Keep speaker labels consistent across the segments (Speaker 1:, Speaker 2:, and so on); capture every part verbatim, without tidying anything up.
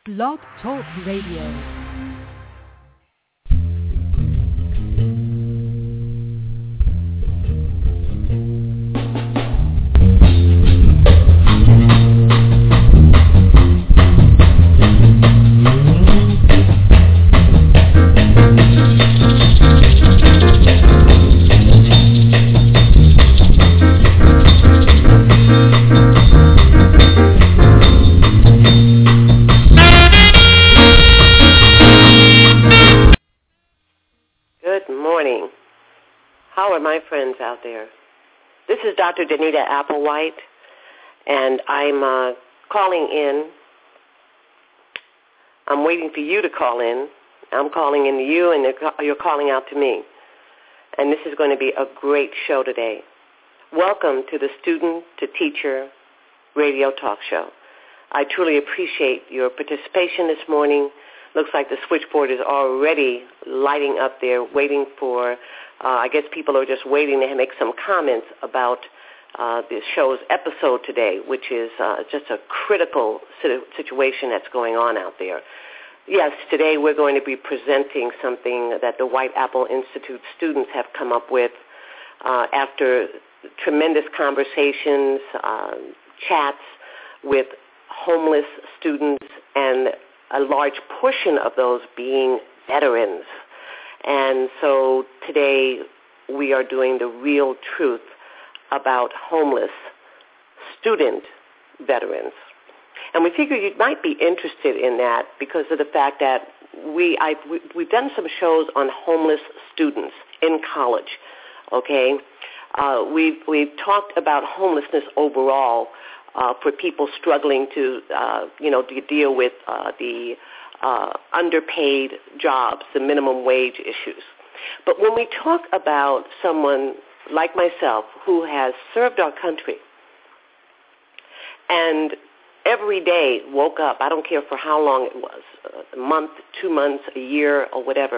Speaker 1: Blog Talk Radio.
Speaker 2: My friends out there. This is Doctor Danita Applewhite, and I'm uh, calling in. I'm waiting for you to call in. I'm calling in to you, and you're calling out to me. And this is going to be a great show today. Welcome to the Student to Teacher Radio Talk Show. I truly appreciate your participation this morning. Looks like the switchboard is already lighting up there, waiting for Uh, I guess people are just waiting to make some comments about uh, this show's episode today, which is uh, just a critical situation that's going on out there. Yes, today we're going to be presenting something that the White Apple Institute students have come up with uh, after tremendous conversations, uh, chats with homeless students, and a large portion of those being veterans. And so today we are doing the real truth about homeless student veterans. And we figure you might be interested in that because of the fact that we, I, we, we've done some shows on homeless students in college, okay? Uh, we've, we've talked about homelessness overall uh, for people struggling to, uh, you know, to deal with uh, the Uh, underpaid jobs, the minimum wage issues. But when we talk about someone like myself who has served our country and every day woke up, I don't care for how long it was, a month, two months, a year, or whatever,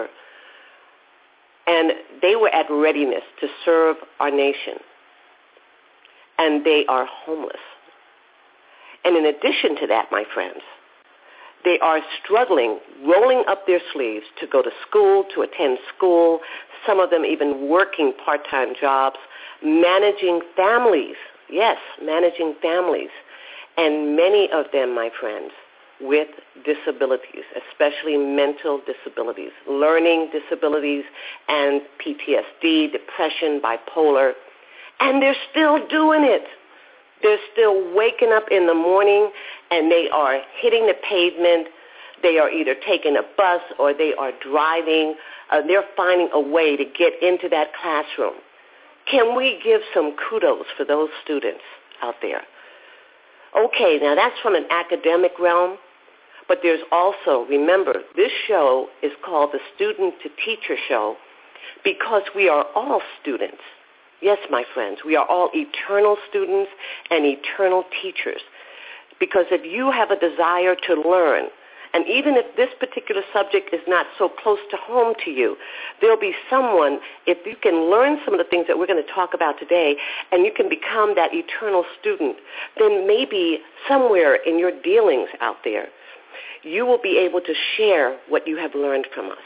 Speaker 2: and they were at readiness to serve our nation, and they are homeless. And in addition to that, my friends, they are struggling, rolling up their sleeves to go to school, to attend school, some of them even working part-time jobs, managing families, yes, managing families, and many of them, my friends, with disabilities, especially mental disabilities, learning disabilities, and P T S D, depression, bipolar, and they're still doing it. They're still waking up in the morning and they are hitting the pavement. They are either taking a bus or they are driving. Uh, they're finding a way to get into that classroom. Can we give some kudos for those students out there? Okay, now that's from an academic realm, but there's also, remember, this show is called the Student to Teacher Show because we are all students. Yes, my friends, we are all eternal students and eternal teachers. Because if you have a desire to learn, and even if this particular subject is not so close to home to you, there'll be someone, if you can learn some of the things that we're going to talk about today, and you can become that eternal student, then maybe somewhere in your dealings out there, you will be able to share what you have learned from us.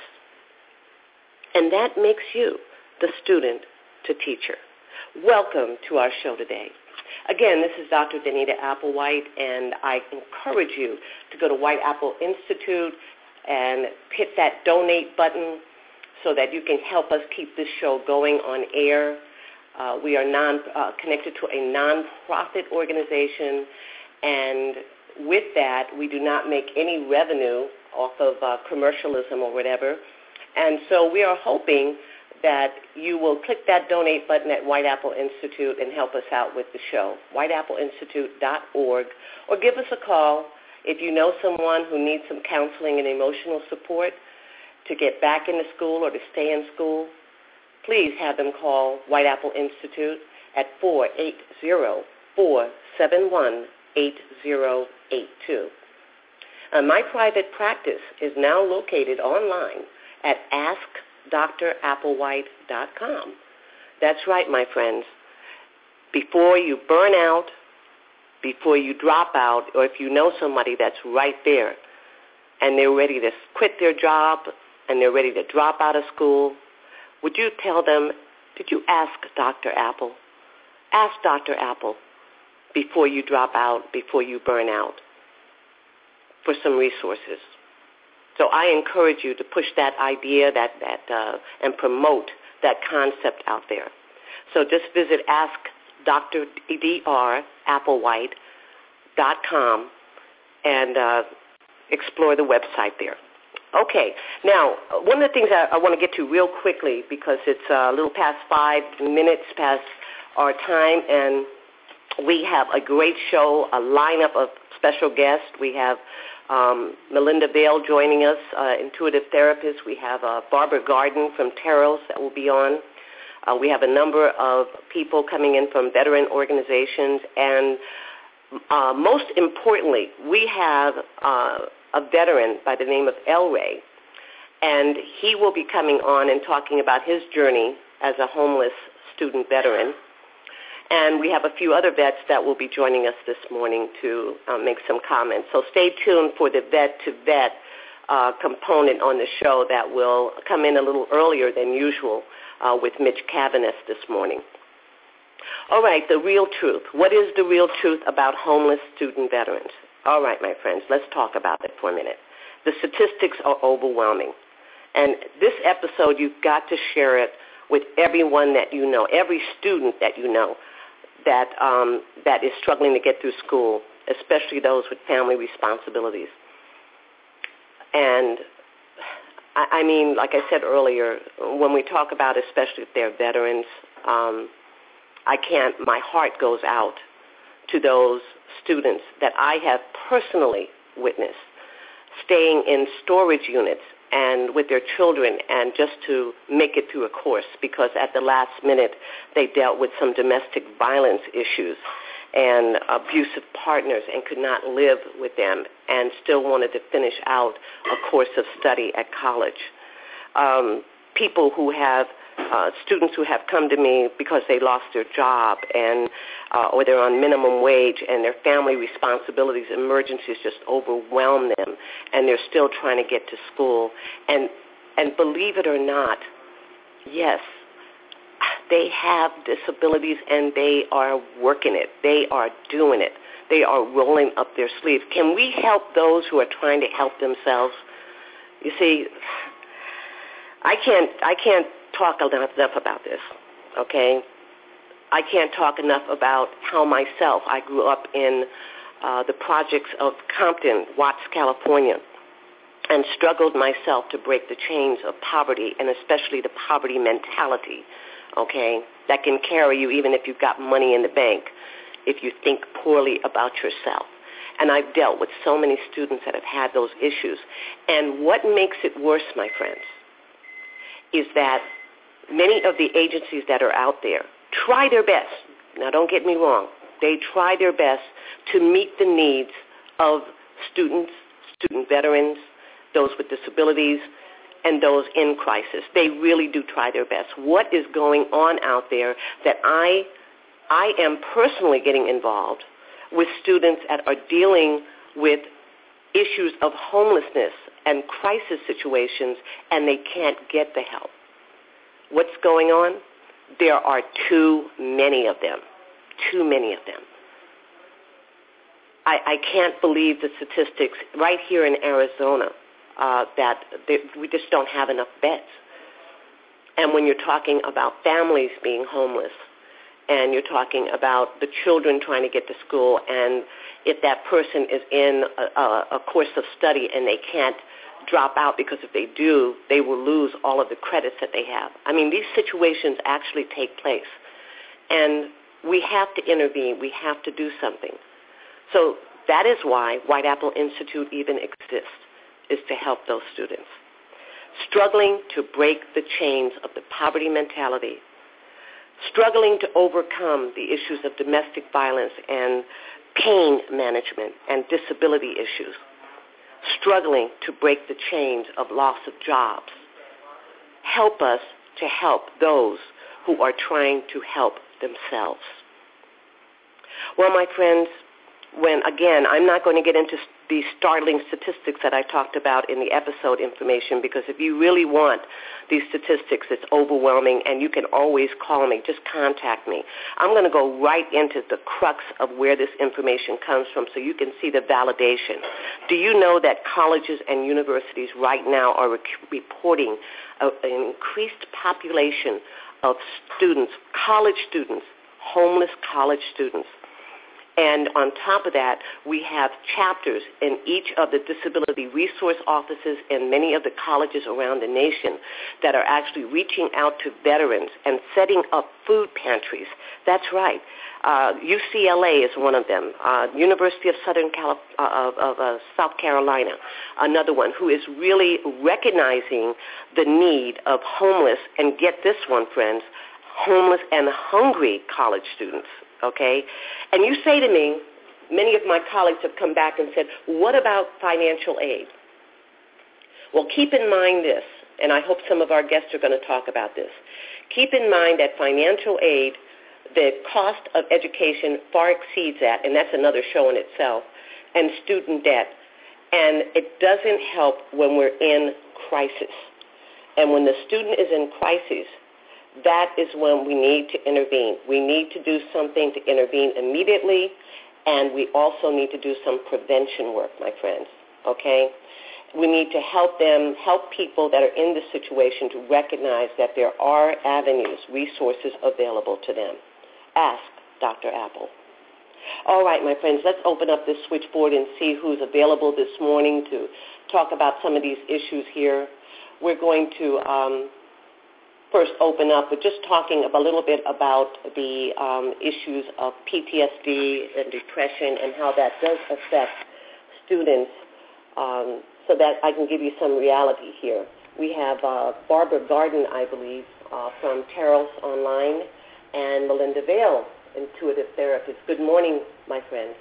Speaker 2: And that makes you the student to teacher. Welcome to our show today. Again, this is Doctor Danita Applewhite, and I encourage you to go to White Apple Institute and hit that donate button so that you can help us keep this show going on air. Uh, we are non, uh, connected to a nonprofit organization, and with that, we do not make any revenue off of uh, commercialism or whatever. And so we are hoping that you will click that donate button at White Apple Institute and help us out with the show, white apple institute dot org, or give us a call if you know someone who needs some counseling and emotional support to get back into school or to stay in school. Please have them call White Apple Institute at four eight zero, four seven one, eight zero eight two. Uh, my private practice is now located online at ask dr applewhite dot com. That's right, my friends. Before you burn out, before you drop out, or if you know somebody that's right there, and they're ready to quit their job and they're ready to drop out of school, would you tell them, did you ask Doctor Apple? Ask Doctor Apple before you drop out, before you burn out, for some resources. So I encourage you to push that idea that, that uh, and promote that concept out there. So just visit ask Dr Applewhite dot com and uh, explore the website there. Okay, now, one of the things I, I want to get to real quickly, because it's a little past five minutes past our time, and we have a great show, a lineup of special guests. We have um, Melinda Vale joining us, uh, intuitive therapist. We have uh, Barbara Garden from Teros that will be on. Uh, we have a number of people coming in from veteran organizations, and uh, most importantly, we have uh, a veteran by the name of El Ray, and he will be coming on and talking about his journey as a homeless student veteran. And we have a few other vets that will be joining us this morning to uh, make some comments. So stay tuned for the vet-to-vet uh, component on the show that will come in a little earlier than usual uh, with Mitch Cavanis this morning. All right, the real truth. What is the real truth about homeless student veterans? All right, my friends, let's talk about it for a minute. The statistics are overwhelming. And this episode, you've got to share it with everyone that you know, every student that you know that um, that is struggling to get through school, especially those with family responsibilities. And, I, I mean, like I said earlier, when we talk about, especially if they're veterans, um, I can't, my heart goes out to those students that I have personally witnessed staying in storage units and with their children, and just to make it through a course, because at the last minute they dealt with some domestic violence issues and abusive partners and could not live with them and still wanted to finish out a course of study at college. Um, people who have Uh, students who have come to me because they lost their job and uh, or they're on minimum wage and their family responsibilities, emergencies just overwhelm them, and they're still trying to get to school. And and believe it or not, yes, they have disabilities and they are working it. They are doing it. They are rolling up their sleeves. Can we help those who are trying to help themselves? You see, I can't. I can't. talk enough about this, okay? I can't talk enough about how myself, I grew up in uh, the projects of Compton, Watts, California, and struggled myself to break the chains of poverty, and especially the poverty mentality, okay, that can carry you even if you've got money in the bank, if you think poorly about yourself. And I've dealt with so many students that have had those issues. And what makes it worse, my friends, is that many of the agencies that are out there try their best. Now, don't get me wrong. They try their best to meet the needs of students, student veterans, those with disabilities, and those in crisis. They really do try their best. What is going on out there that I, I am personally getting involved with students that are dealing with issues of homelessness and crisis situations, and they can't get the help? What's going on? There are too many of them, too many of them. I, I can't believe the statistics right here in Arizona uh, that they, we just don't have enough beds. And when you're talking about families being homeless, and you're talking about the children trying to get to school, and if that person is in a, a, a course of study and they can't drop out, because if they do, they will lose all of the credits that they have. I mean, these situations actually take place, and we have to intervene. We have to do something. So that is why White Apple Institute even exists, is to help those students struggling to break the chains of the poverty mentality, struggling to overcome the issues of domestic violence and pain management and disability issues, struggling to break the chains of loss of jobs. Help us to help those who are trying to help themselves. Well, my friends, when, again, I'm not going to get into the startling statistics that I talked about in the episode information, because if you really want these statistics, it's overwhelming, and you can always call me. Just contact me. I'm going to go right into the crux of where this information comes from so you can see the validation. Do you know that colleges and universities right now are rec- reporting a, an increased population of students, college students, homeless college students? And on top of that, we have chapters in each of the disability resource offices in many of the colleges around the nation that are actually reaching out to veterans and setting up food pantries. That's right. Uh, U C L A is one of them. Uh, University of Southern Calif- uh, of, of uh, South Carolina, another one, who is really recognizing the need of homeless, and get this one, friends, homeless and hungry college students. Okay? And you say to me, many of my colleagues have come back and said, what about financial aid? Well, keep in mind this, and I hope some of our guests are going to talk about this. Keep in mind that financial aid, the cost of education far exceeds that, and that's another show in itself, and student debt. And it doesn't help when we're in crisis. And when the student is in crisis, that is when we need to intervene. We need to do something to intervene immediately, and we also need to do some prevention work, my friends, okay? We need to help them, help people that are in this situation to recognize that there are avenues, resources available to them. Ask Doctor Apple. All right, my friends, let's open up this switchboard and see who's available this morning to talk about some of these issues here. We're going to um, first open up with just talking a little bit about the um, issues of P T S D and depression and how that does affect students, um, so that I can give you some reality here. We have uh, Barbara Garden, I believe, uh, from Teros Online, and Melinda Vale, intuitive therapist. Good morning, my friends.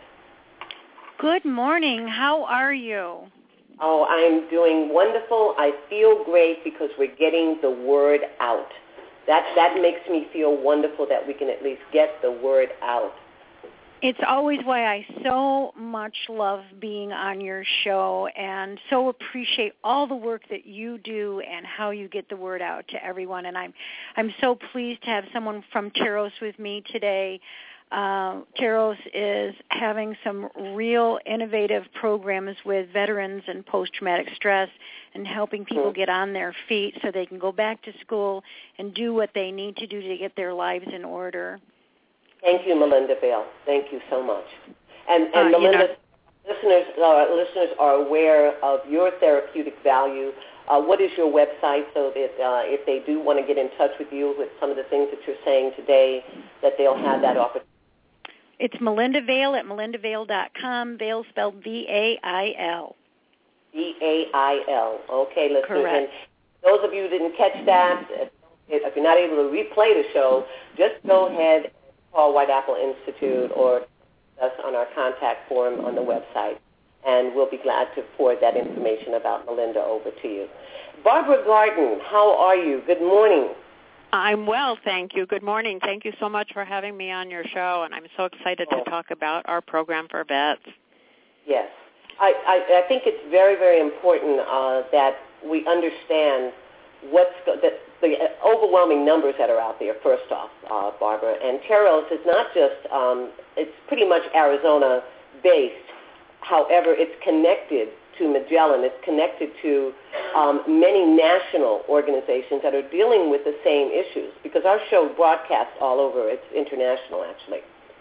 Speaker 3: Good morning. How are you?
Speaker 2: Oh, I'm doing wonderful. I feel great because we're getting the word out. That that makes me feel wonderful that we can at least get the word out.
Speaker 3: It's always why I so much love being on your show and so appreciate all the work that you do and how you get the word out to everyone. And I'm I'm so pleased to have someone from Teros with me today. Uh, Teros is having some real innovative programs with veterans and post-traumatic stress and helping people get on their feet so they can go back to school and do what they need to do to get their lives in order.
Speaker 2: Thank you, Melinda Vale. Thank you so much. And, and
Speaker 3: uh,
Speaker 2: Melinda,
Speaker 3: you know,
Speaker 2: listeners, uh, listeners are aware of your therapeutic value. Uh, what is your website so that uh, if they do want to get in touch with you with some of the things that you're saying today, that they'll have that opportunity?
Speaker 3: It's Melinda Vale at melinda vale dot com. Vale spelled V A I L.
Speaker 2: V A I L. Okay, listeners.
Speaker 3: Correct.
Speaker 2: And those of you who didn't catch that, if you're not able to replay the show, just go ahead and call White Apple Institute or us on our contact form on the website, and we'll be glad to forward that information about Melinda over to you. Barbara Garden, how are you? Good morning.
Speaker 4: I'm well, thank you. Good morning. Thank you so much for having me on your show, and I'm so excited
Speaker 2: oh.
Speaker 4: to talk about our program for vets.
Speaker 2: Yes. I, I, I think it's very, very important uh, that we understand what's go- that the overwhelming numbers that are out there, first off, uh, Barbara. And Teros is not just, um, it's pretty much Arizona-based. However, it's connected to Magellan. It's connected to um, many national organizations that are dealing with the same issues, because our show broadcasts all over. It's international, actually.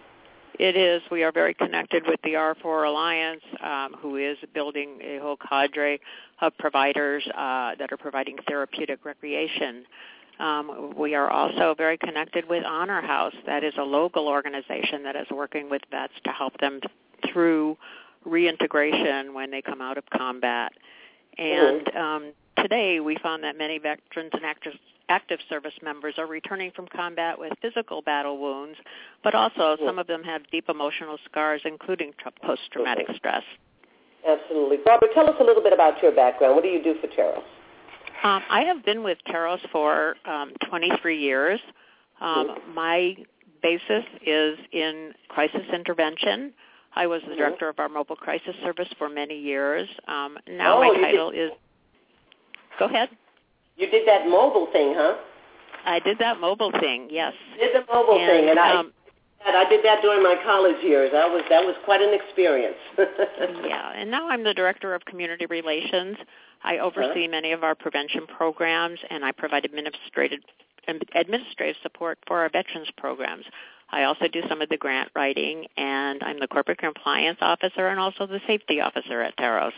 Speaker 4: It is. We are very connected with the R four Alliance, um, who is building a whole cadre of providers uh, that are providing therapeutic recreation. Um, we are also very connected with Honor House. That is a local organization that is working with vets to help them through reintegration when they come out of combat. And um, today we found that many veterans and active, active service members are returning from combat with physical battle wounds, but also some of them have deep emotional scars, including post-traumatic stress.
Speaker 2: Absolutely. Barbara, tell us a little bit about your background. What do you do for Teros?
Speaker 4: Um, I have been with Teros for um, twenty-three years. Um, mm-hmm. My basis is in crisis intervention. I was the
Speaker 2: mm-hmm.
Speaker 4: director of our mobile crisis service for many years. Um, now
Speaker 2: oh,
Speaker 4: my title
Speaker 2: did,
Speaker 4: is, go ahead.
Speaker 2: You did that mobile thing, huh?
Speaker 4: I did that mobile thing, yes.
Speaker 2: You did the mobile
Speaker 4: and,
Speaker 2: thing, and I,
Speaker 4: um,
Speaker 2: I did that during my college years. That was that was quite an experience.
Speaker 4: yeah, and now I'm the director of community relations. I oversee huh? many of our prevention programs, and I provide administrative administrative support for our veterans programs. I also do some of the grant writing, and I'm the corporate compliance officer and also the safety officer at Taros.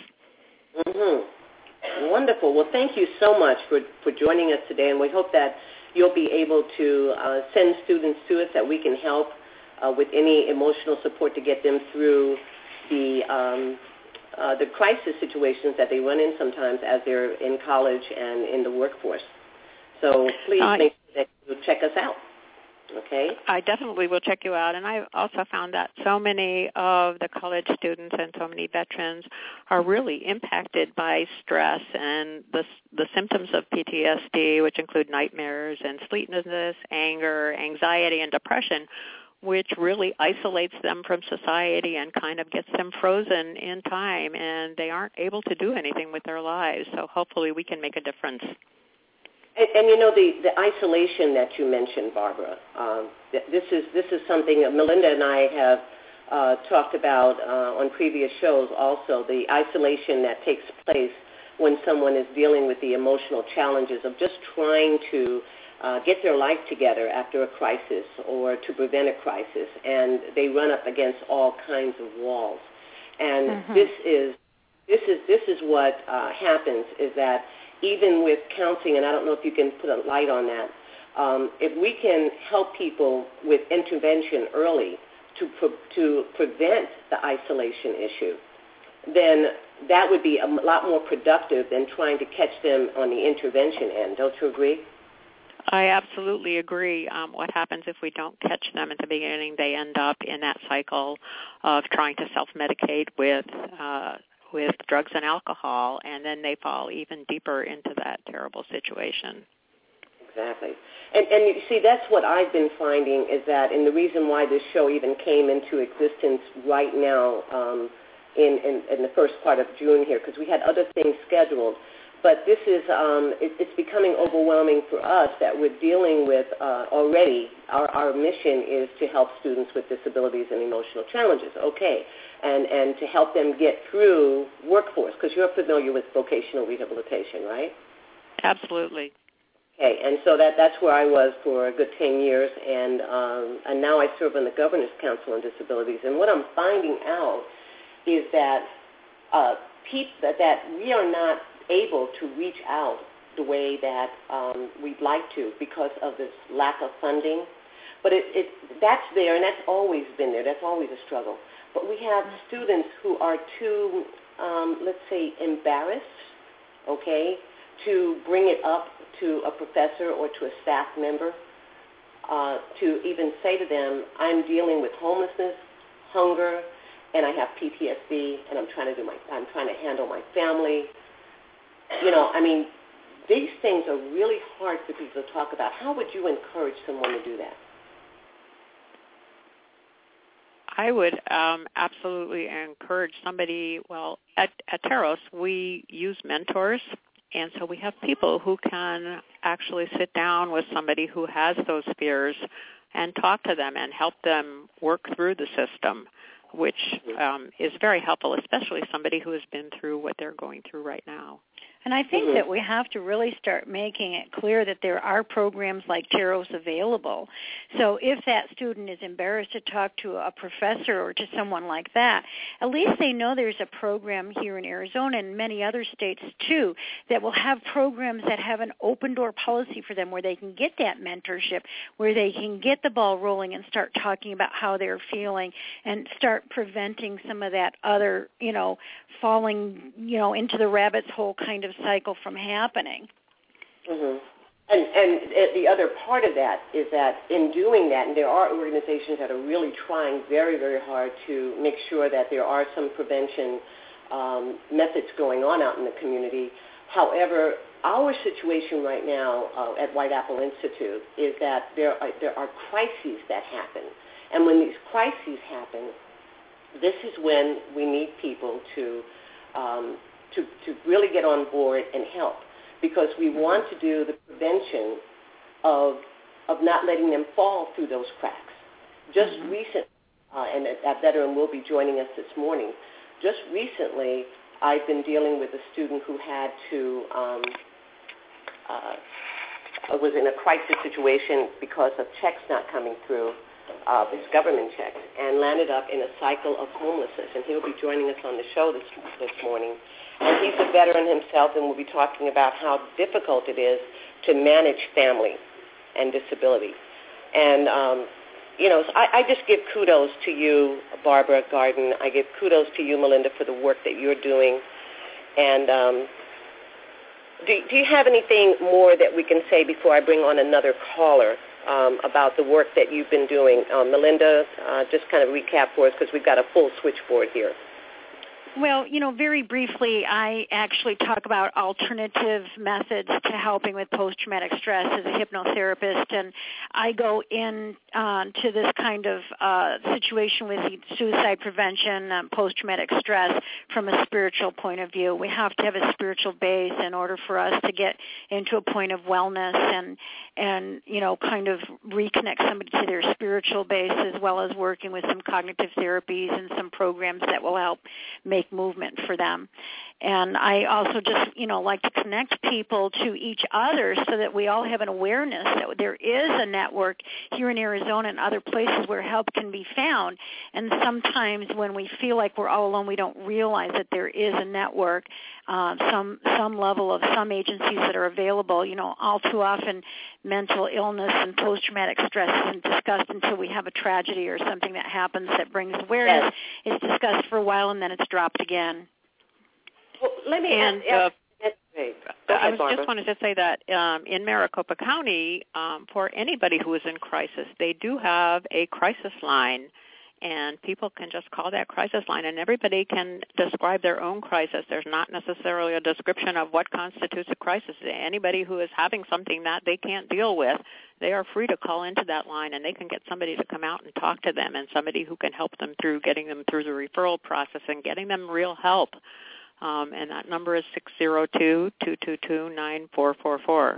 Speaker 2: Mm-hmm. Wonderful. Well, thank you so much for, for joining us today, and we hope that you'll be able to uh, send students to us that we can help uh, with any emotional support to get them through the um, uh, the crisis situations that they run in sometimes as they're in college and in the workforce. So please uh, make sure that you check us out. Okay.
Speaker 4: I definitely will check you out. And I also found that so many of the college students and so many veterans are really impacted by stress and the, the symptoms of P T S D, which include nightmares and sleeplessness, anger, anxiety, and depression, which really isolates them from society and kind of gets them frozen in time, and they aren't able to do anything with their lives. So hopefully we can make a difference.
Speaker 2: And, and you know, the, the isolation that you mentioned, Barbara, um, this is this is something that Melinda and I have uh, talked about uh, on previous shows also, the isolation that takes place when someone is dealing with the emotional challenges of just trying to uh, get their life together after a crisis or to prevent a crisis, and they run up against all kinds of walls. And mm-hmm. this is this is this is what uh, happens is that even with counseling, and I don't know if you can put a light on that, um, if we can help people with intervention early to pre- to prevent the isolation issue, then that would be a lot more productive than trying to catch them on the intervention end. Don't you agree?
Speaker 4: I absolutely agree. Um, what happens if we don't catch them at the beginning? They end up in that cycle of trying to self-medicate with uh, with drugs and alcohol, and then they fall even deeper into that terrible situation.
Speaker 2: Exactly. And, and you see, that's what I've been finding is that, and the reason why this show even came into existence right now um, in, in, in the first part of June here, because we had other things scheduled, but this is, um, it, it's becoming overwhelming for us that we're dealing with uh, already, our, our mission is to help students with disabilities and emotional challenges, okay, and, and to help them get through workforce, because you're familiar with vocational rehabilitation, right?
Speaker 4: Absolutely.
Speaker 2: Okay, and so that, that's where I was for a good ten years, and, um, and now I serve on the Governor's Council on Disabilities, and what I'm finding out is that, uh, pe- that, that we are not able to reach out the way that um, we'd like to because of this lack of funding. But it, it, that's there, and that's always been there. That's always a struggle. But we have students who are too, um, let's say, embarrassed, okay, to bring it up to a professor or to a staff member, uh, to even say to them, I'm dealing with homelessness, hunger, and I have P T S D, and I'm trying to do my, I'm trying to handle my family. You know, I mean, these things are really hard for people to talk about. How would you encourage someone to do that?
Speaker 4: I would um, absolutely encourage somebody, well, at, at Taros, we use mentors, and so we have people who can actually sit down with somebody who has those fears and talk to them and help them work through the system, which um, is very helpful, especially somebody who has been through what they're going through right now.
Speaker 3: And I think mm-hmm. that we have to really start making it clear that there are programs like Taros available. So if that student is embarrassed to talk to a professor or to someone like that, at least they know there's a program here in Arizona and many other states too that will have programs that have an open door policy for them where they can get that mentorship, where they can get the ball rolling and start talking about how they're feeling and start preventing some of that other, you know, falling, you know, into the rabbit's hole kind of cycle from happening.
Speaker 2: Mm-hmm. And, and the other part of that is that in doing that, and there are organizations that are really trying very, very hard to make sure that there are some prevention um, methods going on out in the community. However, our situation right now uh, at White Apple Institute is that there are, there are crises that happen. And when these crises happen, this is when we need people to, um, to, to really get on board and help, because we want to do the prevention of, of not letting them fall through those cracks. Just mm-hmm. recently, uh, and that veteran will be joining us this morning, just recently I've been dealing with a student who had to, um, uh, was in a crisis situation because of checks not coming through, uh, his government checks, and landed up in a cycle of homelessness. And he'll be joining us on the show this, this morning. And he's a veteran himself, and we'll be talking about how difficult it is to manage family and disability. And, um, you know, so I, I just give kudos to you, Barbara Garden. I give kudos to you, Melinda, for the work that you're doing. And um, do, do you have anything more that we can say before I bring on another caller um, about the work that you've been doing? Uh, Melinda, uh, just kind of recap for us, because we've got a full switchboard here.
Speaker 3: Well, you know, very briefly, I actually talk about alternative methods to helping with post-traumatic stress as a hypnotherapist, and I go in uh, to this kind of uh, situation with suicide prevention, um, post-traumatic stress from a spiritual point of view. We have to have a spiritual base in order for us to get into a point of wellness and, and you know, kind of reconnect somebody to their spiritual base, as well as working with some cognitive therapies and some programs that will help make movement for them. And I also just, you know, like to connect people to each other so that we all have an awareness that there is a network here in Arizona and other places where help can be found. And sometimes when we feel like we're all alone, we don't realize that there is a network, uh, some some level of some agencies that are available. You know, all too often mental illness and post-traumatic stress isn't discussed until we have a tragedy or something that happens that brings awareness.
Speaker 2: Yes.
Speaker 3: It's discussed for a while and then it's dropped again.
Speaker 2: Well, let me
Speaker 4: and,
Speaker 2: ask.
Speaker 4: Uh,
Speaker 2: ahead,
Speaker 4: I was
Speaker 2: Barbara.
Speaker 4: just wanted to say that um, in Maricopa County, um, for anybody who is in crisis, they do have a crisis line, and people can just call that crisis line, and everybody can describe their own crisis. There's not necessarily a description of what constitutes a crisis. Anybody who is having something that they can't deal with, they are free to call into that line, and they can get somebody to come out and talk to them, and somebody who can help them through getting them through the referral process and getting them real help. Um, and that number is six zero two, two two two, nine four four four.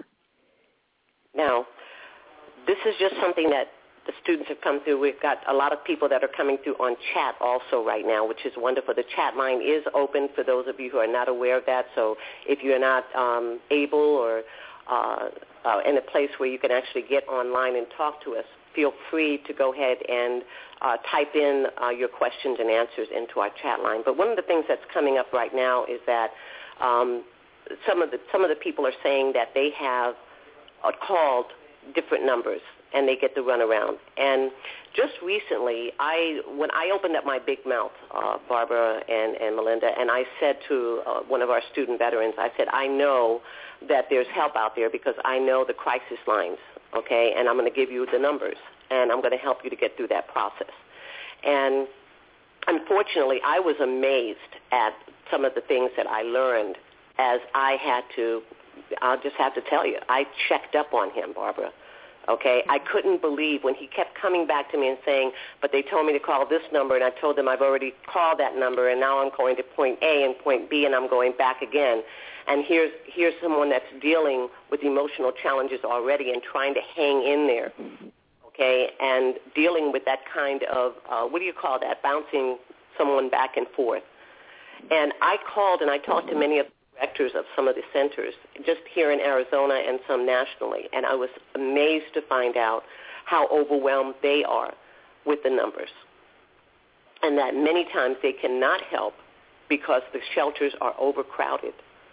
Speaker 2: Now, this is just something that the students have come through. We've got a lot of people that are coming through on chat also right now, which is wonderful. The chat line is open for those of you who are not aware of that. So if you're not um, able or uh, uh, in a place where you can actually get online and talk to us, feel free to go ahead and uh, type in uh, your questions and answers into our chat line. But one of the things that's coming up right now is that um, some of the some of the people are saying that they have uh, called different numbers and they get the runaround. And just recently, I when I opened up my big mouth, uh, Barbara and, and Melinda, and I said to uh, one of our student veterans, I said, I know that there's help out there because I know the crisis lines. Okay, and I'm going to give you the numbers, and I'm going to help you to get through that process. And unfortunately, I was amazed at some of the things that I learned as I had to, I'll just have to tell you, I checked up on him, Barbara. Okay, I couldn't believe when he kept coming back to me and saying, but they told me to call this number, and I told them I've already called that number, and now I'm going to point A and point B, and I'm going back again. And here's here's someone that's dealing with emotional challenges already and trying to hang in there, okay, and dealing with that kind of, uh, what do you call that, bouncing someone back and forth. And I called and I talked to many of the directors of some of the centers just here in Arizona and some nationally, and I was amazed to find out how overwhelmed they are with the numbers and that many times they cannot help because the shelters are overcrowded.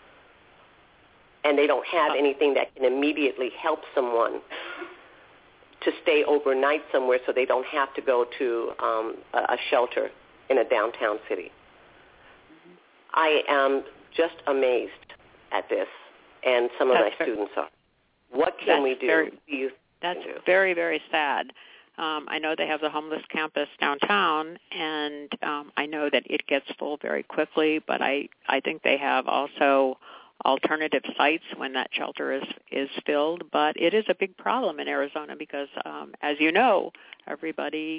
Speaker 2: And they don't have anything that can immediately help someone to stay overnight somewhere so they don't have to go to um, a, a shelter in a downtown city. Mm-hmm. I am just amazed at this, and some of
Speaker 4: that's
Speaker 2: my
Speaker 4: very,
Speaker 2: students are. What can we do?
Speaker 4: Very,
Speaker 2: do you
Speaker 4: that's
Speaker 2: do?
Speaker 4: very, very sad. Um, I know they have the homeless campus downtown, and um, I know that it gets full very quickly, but I, I think they have also alternative sites when that shelter is, is filled. But it is a big problem in Arizona because, um, as you know, everybody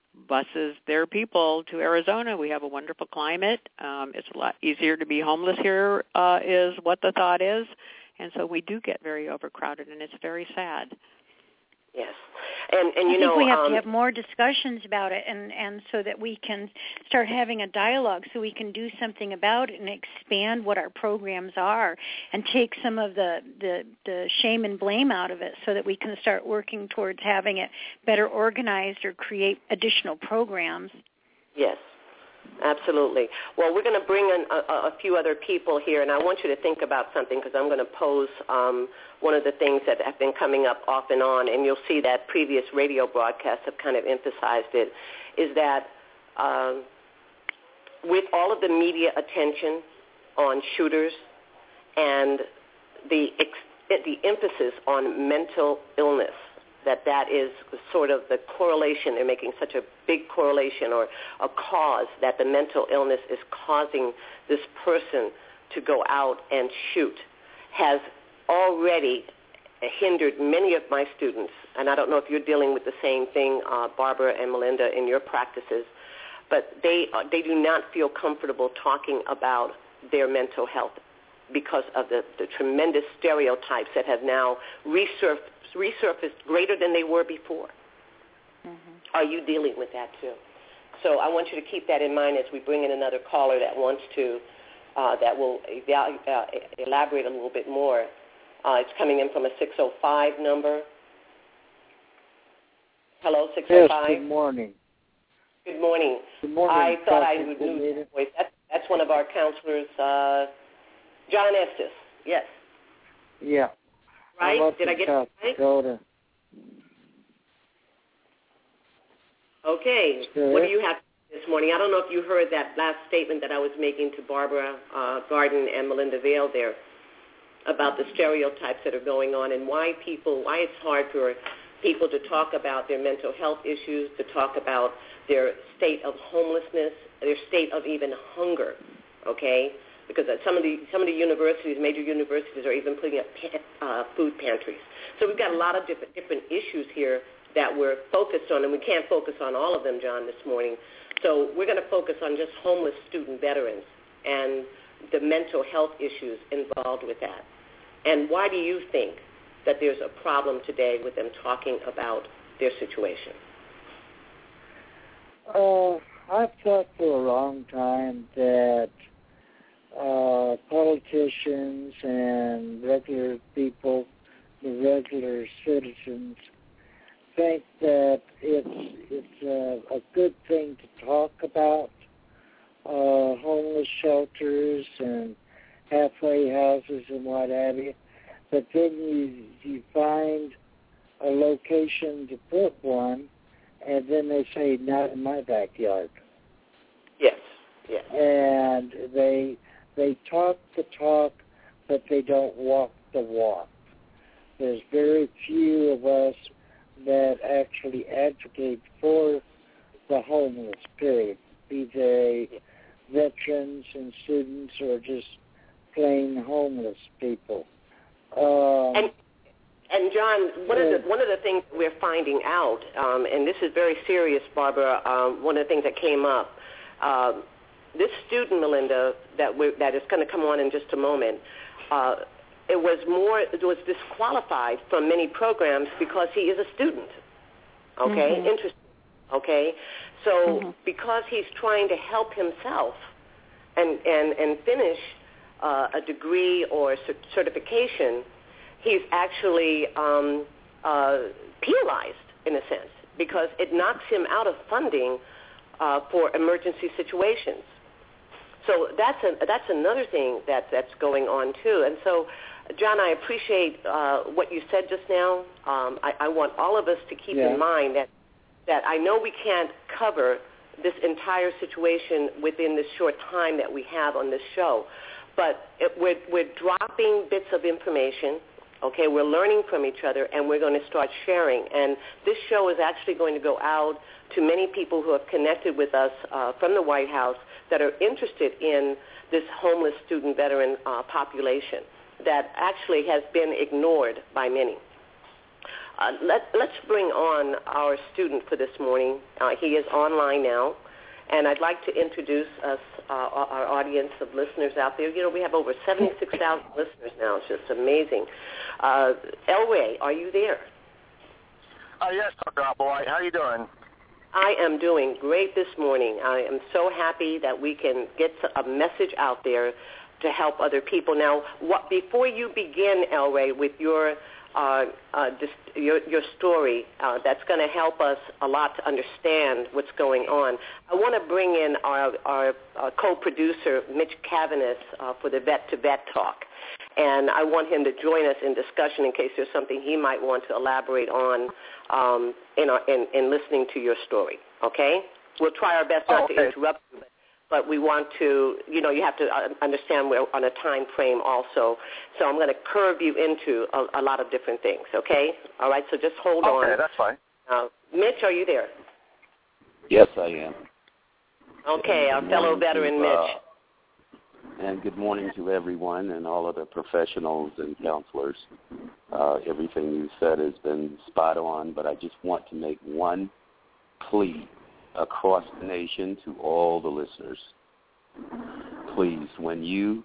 Speaker 4: buses their people to Arizona. We have a wonderful climate. Um, it's a lot easier to be homeless here, uh, is what the thought is. And so we do get very overcrowded, and it's very sad.
Speaker 2: Yes. And, and you
Speaker 3: I think
Speaker 2: know,
Speaker 3: we have
Speaker 2: um,
Speaker 3: to have more discussions about it, and, and so that we can start having a dialogue so we can do something about it and expand what our programs are and take some of the, the, the shame and blame out of it so that we can start working towards having it better organized or create additional programs.
Speaker 2: Yes. Absolutely. Well, we're going to bring in a, a few other people here, and I want you to think about something because I'm going to pose um, one of the things that have been coming up off and on, and you'll see that previous radio broadcasts have kind of emphasized it, is that um, with all of the media attention on shooters and the ex- the emphasis on mental illness, that that is sort of the correlation. They're making such a big correlation or a cause that the mental illness is causing this person to go out and shoot has already hindered many of my students. And I don't know if you're dealing with the same thing, uh, Barbara and Melinda, in your practices, but they, uh, they do not feel comfortable talking about their mental health because of the, the tremendous stereotypes that have now resurfaced resurfaced greater than they were before. Mm-hmm. Are you dealing with that too? So I want you to keep that in mind as we bring in another caller that wants to, uh, that will evalu- uh, elaborate a little bit more. Uh, it's coming in from a six oh five number. Hello, six oh five.
Speaker 5: Yes, good morning.
Speaker 2: Good morning.
Speaker 5: Good morning.
Speaker 2: I thought I
Speaker 5: Doctor
Speaker 2: would lose
Speaker 5: Benita.
Speaker 2: that voice. That's, that's one of our counselors, uh, John Estes. Yes.
Speaker 5: Yeah.
Speaker 2: Right? Did I get
Speaker 5: South
Speaker 2: it right?
Speaker 5: Dakota.
Speaker 2: Okay.
Speaker 5: Sure.
Speaker 2: What do you have this morning? I don't know if you heard that last statement that I was making to Barbara uh, Garden and Melinda Vail there about the stereotypes that are going on and why people, why it's hard for people to talk about their mental health issues, to talk about their state of homelessness, their state of even hunger, okay? Because some of the some of the universities, major universities, are even putting up uh, food pantries. So we've got a lot of different different issues here that we're focused on, and we can't focus on all of them, John, this morning. So we're going to focus on just homeless student veterans and the mental health issues involved with that. And why do you think that there's a problem today with them talking about their situation?
Speaker 5: Uh, I've thought for a long time that Uh, politicians and regular people, the regular citizens, think that it's it's a, a good thing to talk about uh, homeless shelters and halfway houses and what have you, but then you you find a location to put one, and then they say, not in my backyard.
Speaker 2: Yes, yes.
Speaker 5: And they They talk the talk, but they don't walk the walk. There's very few of us that actually advocate for the homeless, period, be they veterans and students or just plain homeless people. Um,
Speaker 2: and, and John, one of the one of the things we're finding out, um, and this is very serious, Barbara. Um, one of the things that came up. Um, This student, Melinda, that we that is going to come on in just a moment, uh, it was more it was disqualified from many programs because he is a student. Okay,
Speaker 3: mm-hmm.
Speaker 2: interesting. Okay, so
Speaker 3: mm-hmm.
Speaker 2: because he's trying to help himself and and and finish uh, a degree or certification, he's actually um, uh, penalized in a sense because it knocks him out of funding uh, for emergency situations. So that's a, that's another thing that that's going on too. And so, John, I appreciate uh, what you said just now. Um, I, I want all of us to keep
Speaker 5: yeah.
Speaker 2: in mind that that I know we can't cover this entire situation within this short time that we have on this show, but it, we're we're dropping bits of information. Okay, we're learning from each other, and we're going to start sharing. And this show is actually going to go out to many people who have connected with us uh, from the White House that are interested in this homeless student veteran uh, population that actually has been ignored by many. Uh, let, let's bring on our student for this morning. Uh, he is online now, and I'd like to introduce us, uh, our audience of listeners out there. You know, we have over seventy-six thousand listeners now. It's just amazing. Uh, Elway, are you there?
Speaker 6: Uh, yes, Doctor Applewhite. How are you doing?
Speaker 2: I am doing great this morning. I am so happy that we can get a message out there to help other people. Now, what, before you begin, Elway, with your uh, uh, dis- your, your story, uh, that's going to help us a lot to understand what's going on, I want to bring in our, our uh, co-producer, Mitch Cavanis, uh, for the Vet to Vet Talk. And I want him to join us in discussion in case there's something he might want to elaborate on um, in, our, in, in listening to your story, okay? We'll try our best not oh, okay. to interrupt you, but, but we want to, you know, you have to understand we're on a time frame also. So I'm going to curve you into a, a lot of different things, okay? All right, so just hold
Speaker 6: okay,
Speaker 2: on.
Speaker 6: Okay, that's fine.
Speaker 2: Uh, Mitch, are you there?
Speaker 7: Yes, I am.
Speaker 2: Okay, our fellow veteran
Speaker 7: to,
Speaker 2: Mitch.
Speaker 7: Uh, And good morning to everyone and all of the professionals and counselors. Uh, everything you said has been spot on, but I just want to make one plea across the nation to all the listeners. Please, when you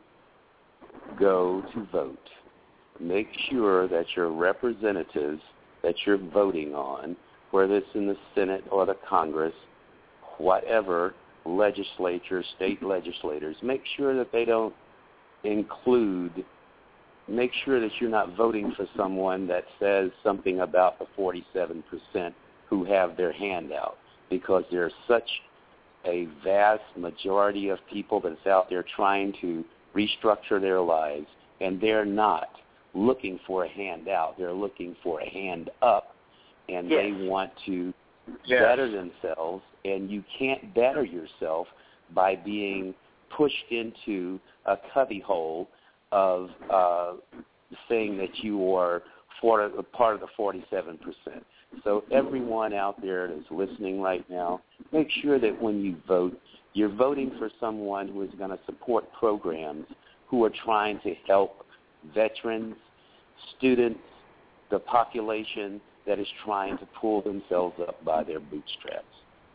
Speaker 7: go to vote, make sure that your representatives that you're voting on, whether it's in the Senate or the Congress, whatever, legislatures, state legislators, make sure that they don't include, make sure that you're not voting for someone that says something about the forty-seven percent who have their hand out, because there's such a vast majority of people that's out there trying to restructure their lives, and they're not looking for a handout. They're looking for a hand up, and yes. they want to yes. better themselves. And you can't better yourself by being pushed into a cubbyhole of uh, saying that you are for, part of the forty-seven percent. So everyone out there that's listening right now, make sure that when you vote, you're voting for someone who is going to support programs who are trying to help veterans, students, the population that is trying to pull themselves up by their bootstraps.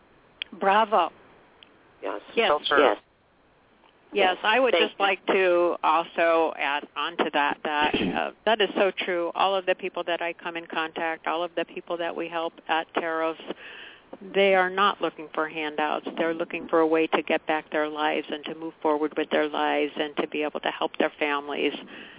Speaker 3: Bravo.
Speaker 2: Yes.
Speaker 3: Yes.
Speaker 2: Yes.
Speaker 4: Yes, I would
Speaker 2: Thank
Speaker 4: just
Speaker 2: you.
Speaker 4: like to also add on to that that uh, that is so true. All of the people that I come in contact, all of the people that we help at Teros, they are not looking for handouts. They're looking for a way to get back their lives and to move forward with their lives and to be able to help their families.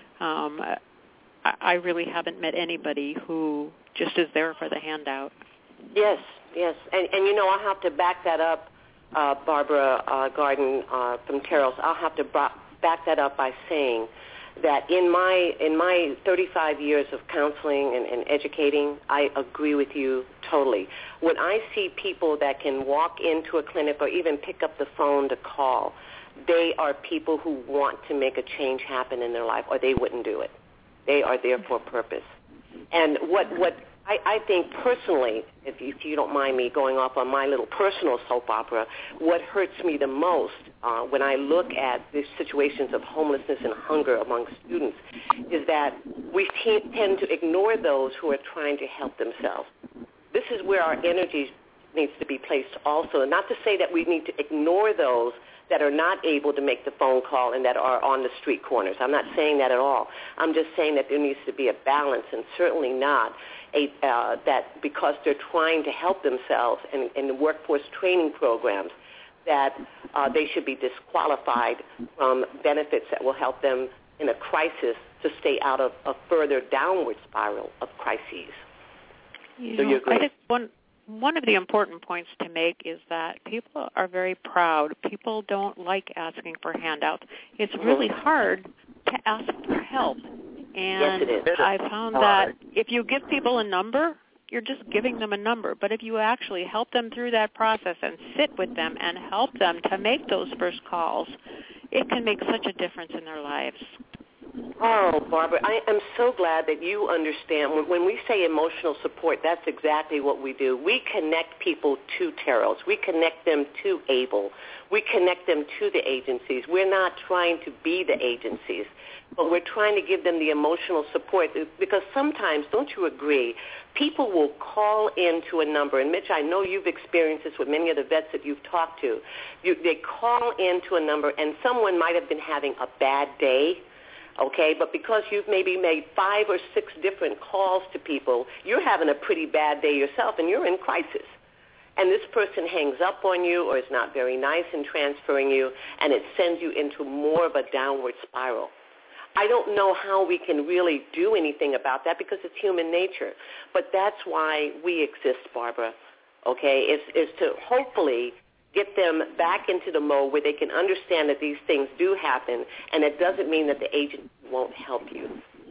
Speaker 4: Um, I, I really haven't met anybody who just is there for the handout.
Speaker 2: Yes, yes. And, and you know, I'll have to back that up, uh, Barbara uh, Garden uh, from Teros. I'll have to bra- back that up by saying that in my in my thirty-five years of counseling and, and educating, I agree with you totally. When I see people that can walk into a clinic or even pick up the phone to call, they are people who want to make a change happen in their life, or they wouldn't do it. They are there for a purpose. And what what I, I think personally, if you, if you don't mind me going off on my little personal soap opera, what hurts me the most uh, when I look at the situations of homelessness and hunger among students is that we t- tend to ignore those who are trying to help themselves. This is where our energy needs to be placed also. Not to say that we need to ignore those that are not able to make the phone call and that are on the street corners. I'm not saying that at all. I'm just saying that there needs to be a balance, and certainly not a, uh, that because they're trying to help themselves in, in the workforce training programs, that uh, they should be disqualified from benefits that will help them in a crisis to stay out of a further downward spiral of crises.
Speaker 4: You
Speaker 2: so
Speaker 4: know,
Speaker 2: you agree?
Speaker 4: I think one One of the important points to make is that people are very proud. People don't like asking for handouts. It's really hard to ask for help. And
Speaker 2: yes, it is.
Speaker 4: I found that if you give people a number, you're just giving them a number. But if you actually help them through that process and sit with them and help them to make those first calls, it can make such a difference in their lives.
Speaker 2: Oh, Barbara, I am so glad that you understand. When, when we say emotional support, that's exactly what we do. We connect people to Teros. We connect them to ABLE. We connect them to the agencies. We're not trying to be the agencies, but we're trying to give them the emotional support because sometimes, don't you agree, people will call into a number, and Mitch, I know you've experienced this with many of the vets that you've talked to. You, they call into a number, and someone might have been having a bad day, okay, but because you've maybe made five or six different calls to people, you're having a pretty bad day yourself, and you're in crisis. And this person hangs up on you or is not very nice in transferring you, and it sends you into more of a downward spiral. I don't know how we can really do anything about that because it's human nature, but that's why we exist, Barbara, okay, is, is to hopefully get them back into the mode where they can understand that these things do happen, and it doesn't mean that the agency won't help you.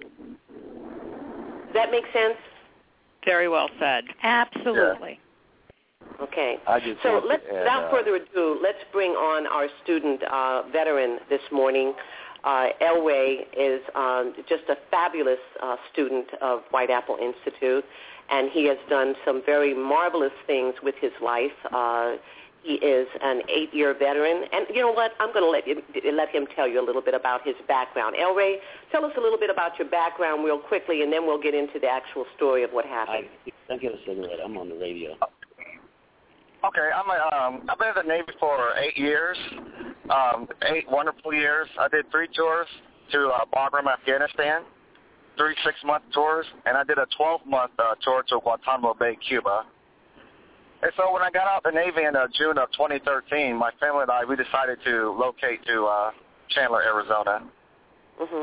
Speaker 2: Does that make sense?
Speaker 4: Very well said.
Speaker 3: Absolutely.
Speaker 7: Yeah.
Speaker 2: Okay.
Speaker 7: I just
Speaker 2: so
Speaker 7: want
Speaker 2: let's,
Speaker 7: to add,
Speaker 2: without
Speaker 7: uh,
Speaker 2: further ado, let's bring on our student uh, veteran this morning. Uh, Elway is um, just a fabulous uh, student of White Apple Institute, and he has done some very marvelous things with his life. Uh, He is an eight-year veteran, and you know what? I'm going to let you, let him tell you a little bit about his background. Elway, tell us a little bit about your background real quickly, and then we'll get into the actual story of what happened.
Speaker 7: I, I get a cigarette. I'm on the radio.
Speaker 6: Okay, I'm a, um, I've been in the Navy for eight years, um, eight wonderful years. I did three tours to uh, Bagram, Afghanistan, three six-month tours, and I did a twelve-month uh, tour to Guantanamo Bay, Cuba. And so when I got out of the Navy in uh, June of twenty thirteen, my family and I, we decided to locate to uh, Chandler, Arizona.
Speaker 2: Mm-hmm.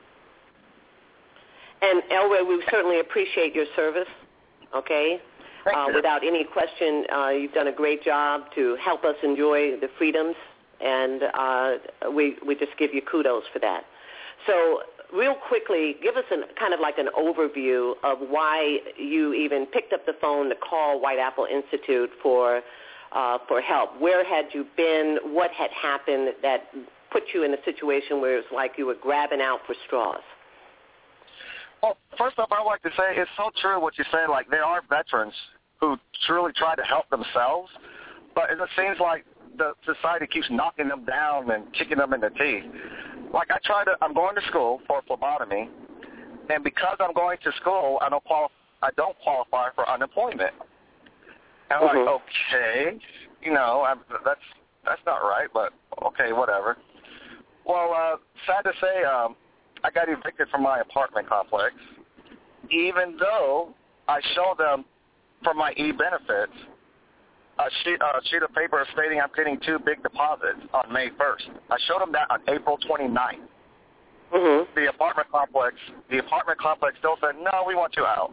Speaker 2: And Elway, we certainly appreciate your service, okay?
Speaker 6: Thank
Speaker 2: Uh,
Speaker 6: you.
Speaker 2: without any question, uh, you've done a great job to help us enjoy the freedoms, and uh, we, we just give you kudos for that. So real quickly, give us an, kind of like an overview of why you even picked up the phone to call White Apple Institute for uh, for help. Where had you been? What had happened that put you in a situation where it was like you were grabbing out for straws?
Speaker 6: Well, first off, I'd like to say it's so true what you say. Like, there are veterans who truly try to help themselves, but it seems like the society keeps knocking them down and kicking them in the teeth. Like, I try to, I'm going to school for phlebotomy, and because I'm going to school, I don't qualify, I don't qualify for unemployment. And I'm
Speaker 2: Mm-hmm.
Speaker 6: like, okay, you know, I'm, that's that's not right, but okay, whatever. Well, uh, sad to say, um, I got evicted from my apartment complex, even though I showed them for my e-benefits a sheet, a sheet of paper stating I'm getting two big deposits on May first. I showed them that on April twenty-ninth.
Speaker 2: Mm-hmm.
Speaker 6: The apartment complex, the apartment complex still said, no, we want you out.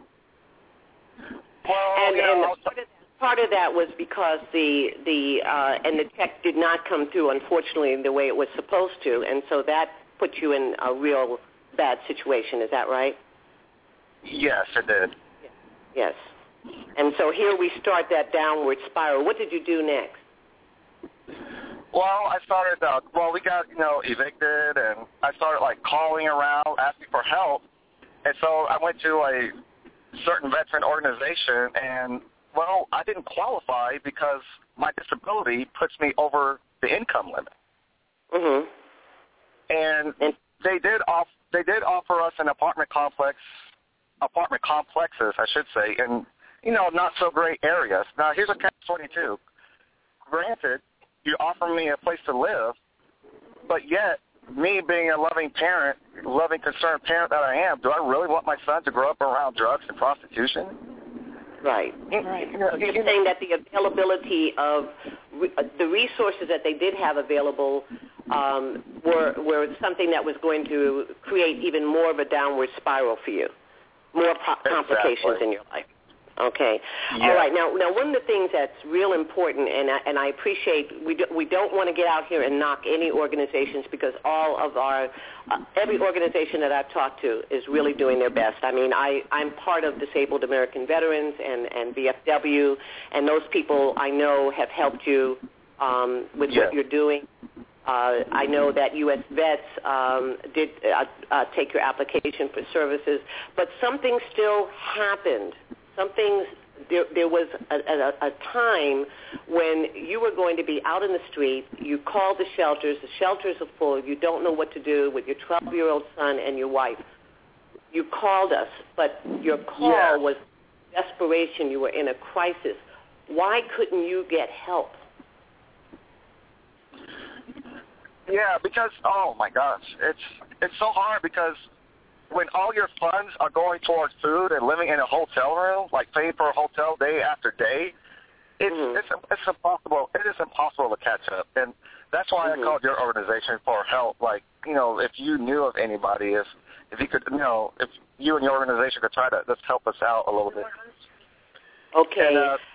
Speaker 6: Well,
Speaker 2: And,
Speaker 6: you know,
Speaker 2: and part, of, part of that was because the the uh, and the check did not come through, unfortunately, the way it was supposed to, and so that put you in a real bad situation. Is that right?
Speaker 6: yes, it did.
Speaker 2: Yes. And so here we start that downward spiral. What did you do next?
Speaker 6: Well, I started, uh, well, we got, you know, evicted, and I started, like, calling around, asking for help. And so I went to a certain veteran organization, and, well, I didn't qualify because my disability puts me over the income limit.
Speaker 2: Mm-hmm.
Speaker 6: And
Speaker 2: And
Speaker 6: they did off, they did offer us an apartment complex, apartment complexes, I should say, in, you know, not so great areas. Now, here's a catch twenty-two. Granted, you offer me a place to live, but yet, me being a loving parent, loving, concerned parent that I am, do I really want my son to grow up around drugs and prostitution?
Speaker 2: right.
Speaker 3: Right.
Speaker 6: You know,
Speaker 2: You're
Speaker 6: you know,
Speaker 2: saying that the availability of re- uh, the resources that they did have available um, were were something that was going to create even more of a downward spiral for you, more pro- complications
Speaker 6: Exactly.
Speaker 2: in your life. Okay.
Speaker 6: Yeah.
Speaker 2: All right. Now, now, one of the things that's real important, and I, and I appreciate, we do, we don't want to get out here and knock any organizations because all of our, uh, every organization that I've talked to is really doing their best. I mean, I, I'm part of Disabled American Veterans and, and V F W, and those people I know have helped you um, with
Speaker 6: Yeah.
Speaker 2: what you're doing. Uh, I know that U S Vets um, did uh, uh, take your application for services, but something still happened. Something there, there was a, a, a time when you were going to be out in the street. You called the shelters. The shelters are full. You don't know what to do with your twelve-year-old son and your wife. You called us, but your call
Speaker 6: yeah.
Speaker 2: was desperation. You were in a crisis. Why couldn't you get help?
Speaker 6: Yeah, because, oh, my gosh, it's it's so hard because when all your funds are going towards food and living in a hotel room, like paying for a hotel day after day, it's mm-hmm. it's it's impossible. It is impossible to catch up, and that's why mm-hmm. I called your organization for help. Like, you know, if you knew of anybody, if if you could, you know, if you and your organization could try to just help us out a little bit.
Speaker 2: Okay.
Speaker 6: And, uh,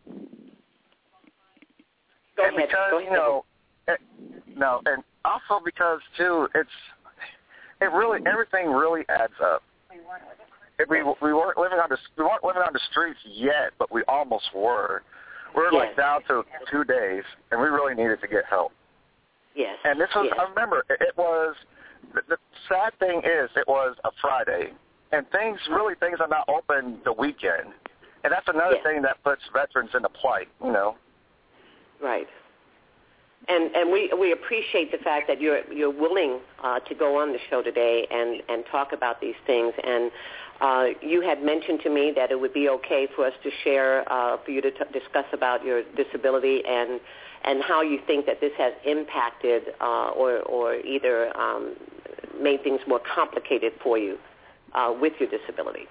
Speaker 2: Go
Speaker 6: and
Speaker 2: ahead.
Speaker 6: because
Speaker 2: Go ahead.
Speaker 6: you know, it, no, and also because too, it's it really everything really adds up. It, we we weren't living on the we weren't living on the streets yet, but we almost were. We were
Speaker 2: yes.
Speaker 6: like down to two days, and we really needed to get help.
Speaker 2: Yes.
Speaker 6: And this was
Speaker 2: yes.
Speaker 6: I remember it, it was the, the sad thing is it was a Friday, and things really things are not open the weekend, and that's another
Speaker 2: yes.
Speaker 6: thing that puts veterans in a plight, you know.
Speaker 2: Right. And and we we appreciate the fact that you're you're willing uh, to go on the show today and, and talk about these things. And uh, you had mentioned to me that it would be okay for us to share, uh, for you to t- discuss about your disability and and how you think that this has impacted uh, or or either um, made things more complicated for you uh, with your disability.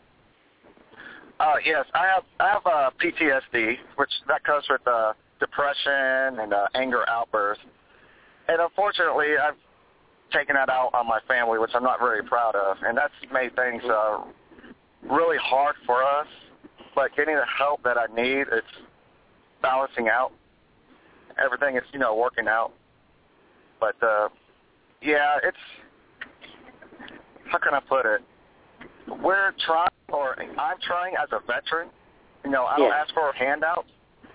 Speaker 6: Uh, yes, I have I have uh, P T S D, which that comes with uh, depression and uh, anger outbursts. And unfortunately, I've taken that out on my family, which I'm not very proud of. And that's made things uh, really hard for us. But getting the help that I need, it's balancing out. Everything is, you know, working out. But, uh, yeah, it's, how can I put it? We're trying, or I'm trying as a veteran. You know, I don't
Speaker 2: yeah.
Speaker 6: ask for handouts.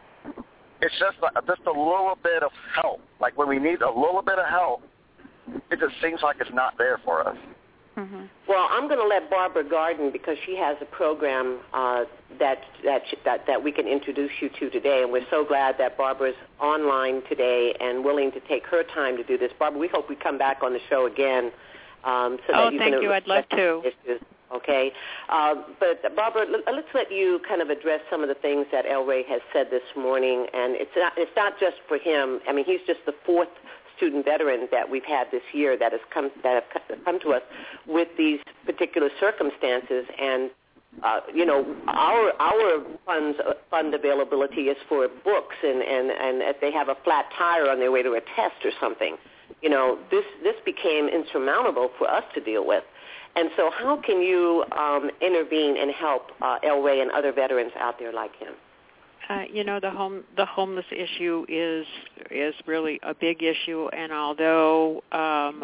Speaker 6: It's just like, just a little bit of help. Like when we need a little bit of help, it just seems like it's not there for us.
Speaker 2: Mm-hmm. Well, I'm going to let Barbara Garden, because she has a program uh, that, that that that we can introduce you to today, and we're so glad that Barbara's online today and willing to take her time to do this. Barbara, we hope we come back on the show again. Um, so
Speaker 4: oh,
Speaker 2: that you
Speaker 4: thank
Speaker 2: can
Speaker 4: you. I'd love to.
Speaker 2: Issues. Okay. Uh, but, Barbara, let's let you kind of address some of the things that El Rey has said this morning. And it's not, it's not just for him. I mean, he's just the fourth student veteran that we've had this year that has come, that have come to us with these particular circumstances. And, uh, you know, our our funds fund availability is for books, and, and, and if they have a flat tire on their way to a test or something. You know, this, this became insurmountable for us to deal with. And so how can you um, intervene and help uh, El Rey and other veterans out there like him?
Speaker 4: Uh, you know, the home the homeless issue is is really a big issue, and although um,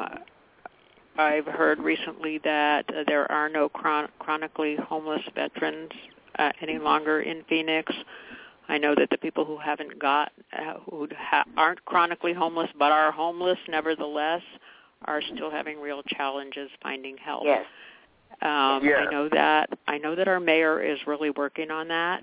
Speaker 4: I've heard recently that uh, there are no chron- chronically homeless veterans uh, any longer in Phoenix, I know that the people who haven't got uh, who ha- aren't chronically homeless but are homeless, nevertheless, are still having real challenges finding help.
Speaker 2: Yes.
Speaker 4: Um,
Speaker 6: yeah.
Speaker 4: I know that. I know that our mayor is really working on that,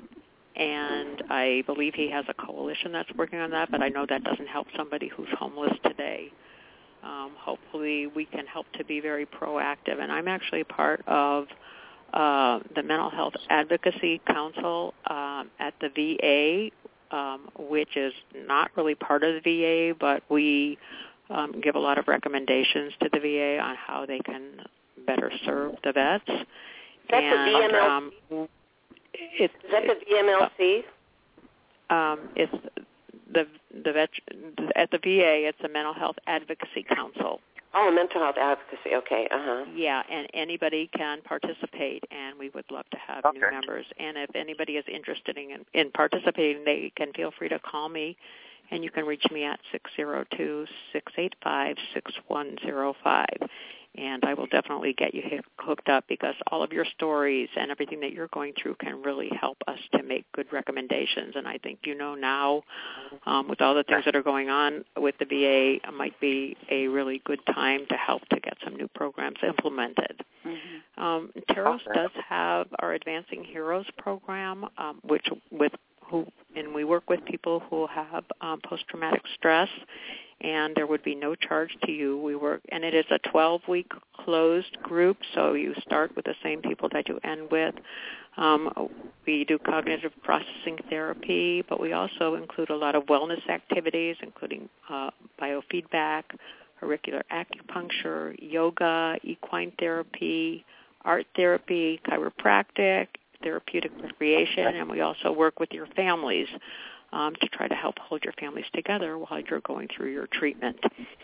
Speaker 4: and I believe he has a coalition that's working on that. But I know that doesn't help somebody who's homeless today. Um, hopefully, we can help to be very proactive. And I'm actually part of uh, the Mental Health Advocacy Council um, at the V A, um, which is not really part of the V A, but we Um, give a lot of recommendations to the V A on how they can better serve the vets.
Speaker 2: That's
Speaker 4: and,
Speaker 2: the V M L C?
Speaker 4: Um, it,
Speaker 2: Is that the V M L C?
Speaker 4: Uh, um, it's the the vet at the V A. It's the Mental Health Advocacy Council.
Speaker 2: Oh, mental health advocacy. Okay. Uh huh.
Speaker 4: Yeah, and anybody can participate, and we would love to have
Speaker 6: okay.
Speaker 4: new members. And if anybody is interested in in participating, they can feel free to call me. And you can reach me at six zero two, six eight five, six one zero five. And I will definitely get you hooked up because all of your stories and everything that you're going through can really help us to make good recommendations. And I think you know now, um, with all the things that are going on with the V A, it might be a really good time to help to get some new programs implemented. Mm-hmm. Um, Teros okay. does have our Advancing Heroes program, um, which with who and we work with people who have um, post-traumatic stress. And there would be no charge to you. We work, and it is a twelve-week closed group, so you start with the same people that you end with. Um, we do cognitive processing therapy, but we also include a lot of wellness activities, including uh, biofeedback, auricular acupuncture, yoga, equine therapy, art therapy, chiropractic, therapeutic recreation, and we also work with your families Um, to try to help hold your families together while you're going through your treatment.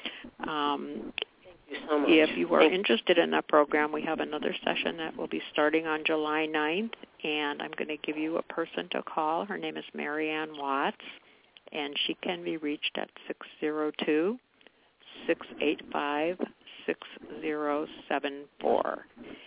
Speaker 4: Um,
Speaker 2: Thank you so much.
Speaker 4: If you are
Speaker 2: Thank
Speaker 4: interested in that program, we have another session that will be starting on July ninth, and I'm going to give you a person to call. Her name is Marianne Watts, and she can be reached at six zero two, six eight five, six zero seven four.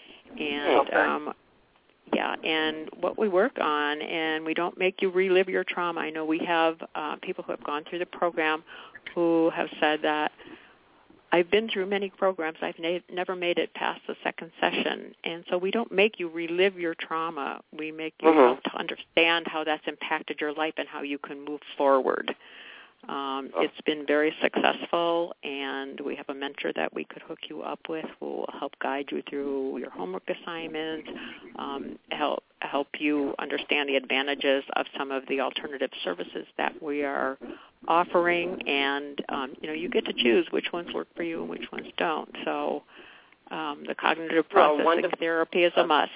Speaker 4: And
Speaker 2: okay.
Speaker 4: um, Yeah, and what we work on, and we don't make you relive your trauma. I know we have uh, people who have gone through the program who have said that, I've been through many programs, I've na- never made it past the second session. And so we don't make you relive your trauma. We make you
Speaker 2: mm-hmm.
Speaker 4: help to understand how that's impacted your life and how you can move forward. Um, it's been very successful, and we have a mentor that we could hook you up with who will help guide you through your homework assignments, um, help help you understand the advantages of some of the alternative services that we are offering, and um, you know you get to choose which ones work for you and which ones don't. So um, the cognitive processing well, therapy is a must.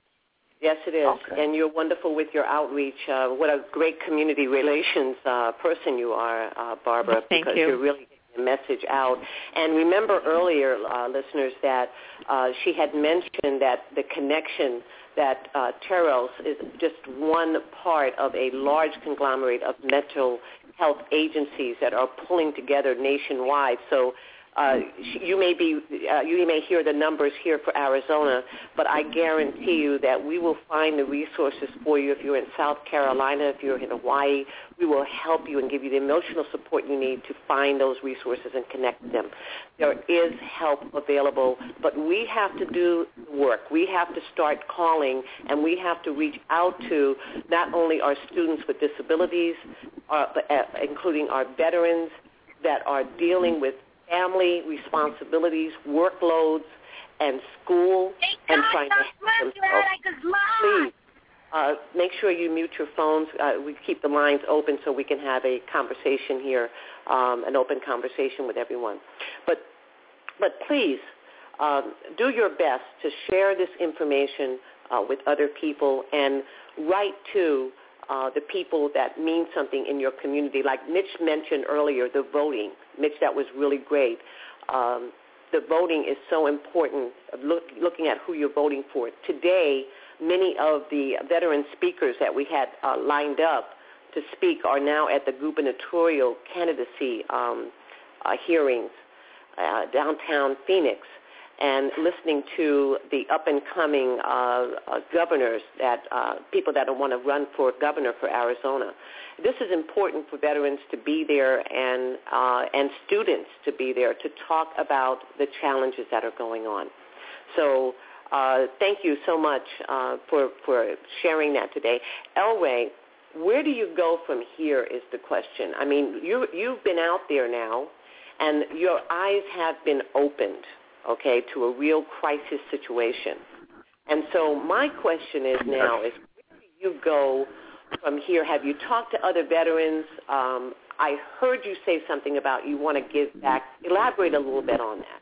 Speaker 2: Yes, it is,
Speaker 6: okay.
Speaker 2: and you're wonderful with your outreach. Uh, what a great community relations uh, person you are, uh, Barbara,
Speaker 4: Thank
Speaker 2: because
Speaker 4: you.
Speaker 2: you're really getting the message out. And remember earlier, uh, listeners, that uh, she had mentioned that the connection that uh, Teros is just one part of a large conglomerate of mental health agencies that are pulling together nationwide. So Uh, you may be, uh, you may hear the numbers here for Arizona, but I guarantee you that we will find the resources for you. If you're in South Carolina, if you're in Hawaii, we will help you and give you the emotional support you need to find those resources and connect them. There is help available, but we have to do the work. We have to start calling, and we have to reach out to not only our students with disabilities, uh, but, uh, including our veterans that are dealing with family responsibilities, workloads, and school, and trying to help themselves. Please, uh, make sure you mute your phones. Uh, we keep the lines open so we can have a conversation here, um, an open conversation with everyone. But, but please, um, do your best to share this information uh, with other people and write to Uh, the people that mean something in your community. Like Mitch mentioned earlier, the voting. Mitch, that was really great. Um, the voting is so important, look, looking at who you're voting for. Today, many of the veteran speakers that we had uh, lined up to speak are now at the gubernatorial candidacy um, uh, hearings uh, downtown Phoenix, and listening to the up-and-coming uh, uh, governors, that uh, people that want to run for governor for Arizona. This is important for veterans to be there and uh, and students to be there to talk about the challenges that are going on. So uh, thank you so much uh, for, for sharing that today. Elway, where do you go from here is the question. I mean, you, you've been out there now, and your eyes have been opened, okay, to a real crisis situation. And so my question is now is, where do you go from here? Have you talked to other veterans? Um, I heard you say something about you want to give back. Elaborate a little bit on that.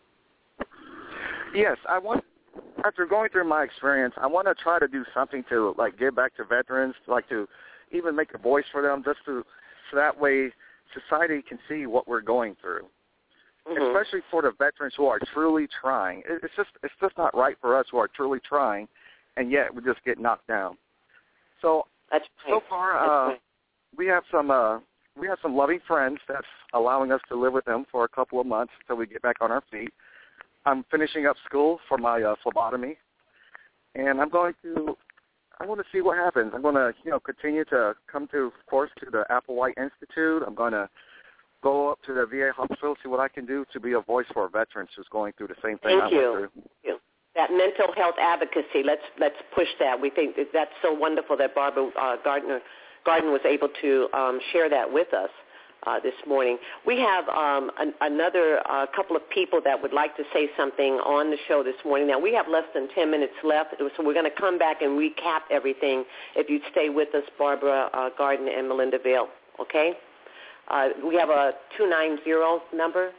Speaker 6: Yes, I want, after going through my experience, I want to try to do something to, like, give back to veterans, like to even make a voice for them, just to, so that way society can see what we're going through. Mm-hmm. Especially for the veterans who are truly trying. It's just it's just not right for us who are truly trying, and yet we just get knocked down. So
Speaker 2: That's right.
Speaker 6: so far, uh, right. we have some uh, we have some loving friends that's allowing us to live with them for a couple of months until we get back on our feet. I'm finishing up school for my uh, phlebotomy, and I'm going to. I want to see what happens. I'm going to, you know, continue to come to, of course, to the Applewhite Institute. I'm going to go up to the V A hospital, see what I can do to be a voice for veterans who's going through the same thing
Speaker 2: Thank
Speaker 6: I
Speaker 2: you.
Speaker 6: went through.
Speaker 2: Thank you. That mental health advocacy, let's let's push that. We think that that's so wonderful that Barbara uh, Gardner Garden was able to um, share that with us uh, this morning. We have um, an, another uh, couple of people that would like to say something on the show this morning. Now, we have less than ten minutes left, so we're going to come back and recap everything if you'd stay with us, Barbara uh, Garden and Melinda Vale, okay? Uh, we have a two nine zero number.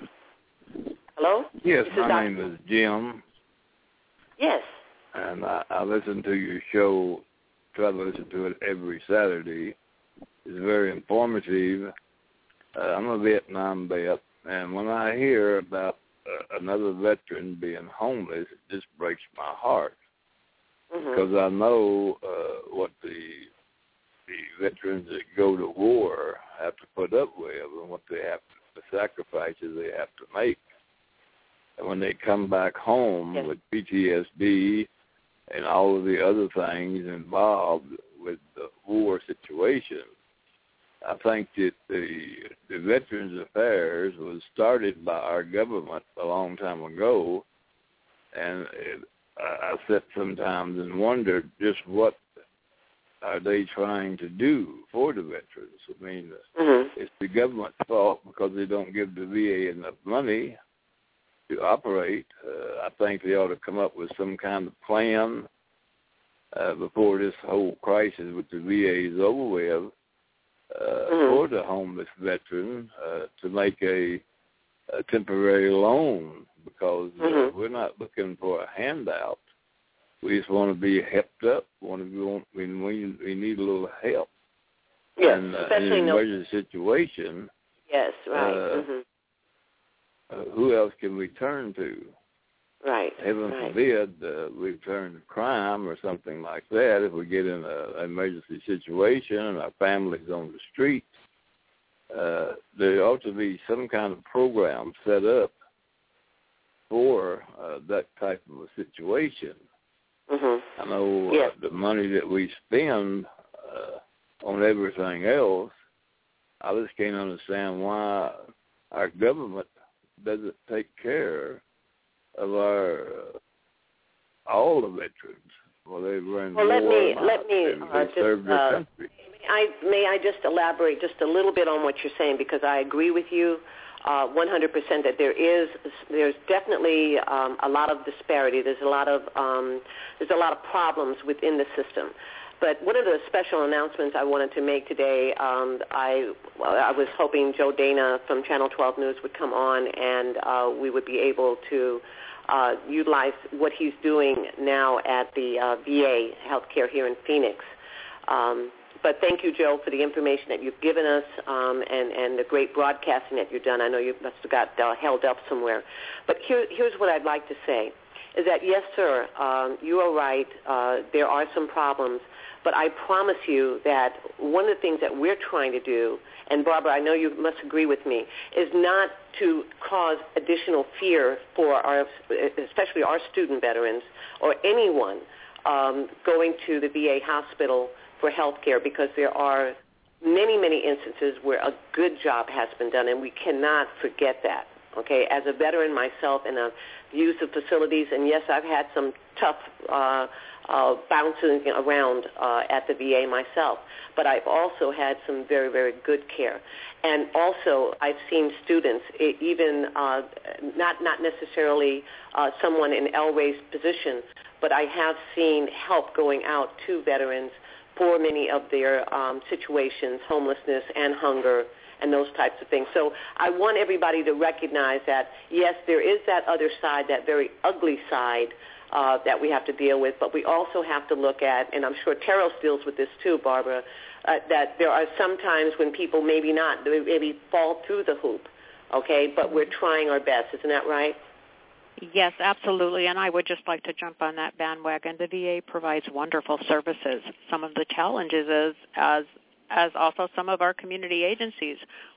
Speaker 2: Hello?
Speaker 8: Yes,
Speaker 2: this
Speaker 8: my
Speaker 2: is
Speaker 8: name is Jim.
Speaker 2: Yes.
Speaker 8: And I, I listen to your show, try to listen to it every Saturday. It's very informative. Uh, I'm a Vietnam vet, and when I hear about uh, another veteran being homeless, it just breaks my heart. Mm-hmm. Because I know uh, what the the veterans that go to war have to put up with and what they have to, the sacrifices they have to make. And when they come back home yes. with P T S D and all of the other things involved with the war situation, I think that the, the Veterans Affairs was started by our government a long time ago, and it, I sit sometimes and wonder just what are they trying to do for the veterans. I mean, mm-hmm. it's the government's fault because they don't give the V A enough money to operate. Uh, I think they ought to come up with some kind of plan uh, before this whole crisis with the V A is over with. Uh, mm-hmm. for the homeless veteran uh, to make a, a temporary loan because mm-hmm. uh, we're not looking for a handout. We just want to be helped up. Want to be, want, we, we we need a little help.
Speaker 2: Yes,
Speaker 8: and, uh,
Speaker 2: especially
Speaker 8: in an
Speaker 2: no-
Speaker 8: emergency situation.
Speaker 2: Yes, right.
Speaker 8: Uh,
Speaker 2: mm-hmm.
Speaker 8: uh, who else can we turn to?
Speaker 2: Right.
Speaker 8: Heaven
Speaker 2: right.
Speaker 8: forbid uh, we turn to crime or something like that. If we get in a, an emergency situation and our family's on the street, uh, there ought to be some kind of program set up for uh, that type of a situation.
Speaker 2: Mm-hmm.
Speaker 8: I know
Speaker 2: yes.
Speaker 8: uh, the money that we spend uh, on everything else, I just can't understand why our government doesn't take care of our uh, all the veterans. Well, they were in
Speaker 2: well,
Speaker 8: war.
Speaker 2: Let me
Speaker 8: not.
Speaker 2: let me
Speaker 8: they,
Speaker 2: uh,
Speaker 8: they served
Speaker 2: just,
Speaker 8: their
Speaker 2: uh,
Speaker 8: country.
Speaker 2: May I may I just elaborate just a little bit on what you're saying, because I agree with you uh, one hundred percent that there is there's definitely um, a lot of disparity. There's a lot of um, there's a lot of problems within the system. But one of the special announcements I wanted to make today, um, I I was hoping Joe Dana from Channel twelve News would come on, and uh, we would be able to uh, utilize what he's doing now at the uh, V A healthcare here in Phoenix. Um, but thank you, Joe, for the information that you've given us um, and, and the great broadcasting that you've done. I know you must have got uh, held up somewhere. But here, here's what I'd like to say, is that, yes, sir, um, you are right. Uh, there are some problems. But I promise you that one of the things that we're trying to do, and Barbara, I know you must agree with me, is not to cause additional fear for our, especially our student veterans or anyone um, going to the V A hospital for health care, because there are many, many instances where a good job has been done, and we cannot forget that. Okay, as a veteran myself and a use of facilities, and yes, I've had some tough uh, uh, bouncing around uh, at the V A myself, but I've also had some very, very good care. And also, I've seen students, even uh, not not necessarily uh, someone in L. Ray's position, but I have seen help going out to veterans for many of their um, situations, homelessness and hunger, and those types of things. So I want everybody to recognize that, yes, there is that other side, that very ugly side uh, that we have to deal with, but we also have to look at, and I'm sure Teros deals with this too, Barbara, uh, that there are some times when people maybe not, they maybe fall through the hoop, okay, but we're trying our best. Isn't that right?
Speaker 4: Yes, absolutely, and I would just like to jump on that bandwagon. The V A provides wonderful services. Some of the challenges is, as as also some of our community agencies,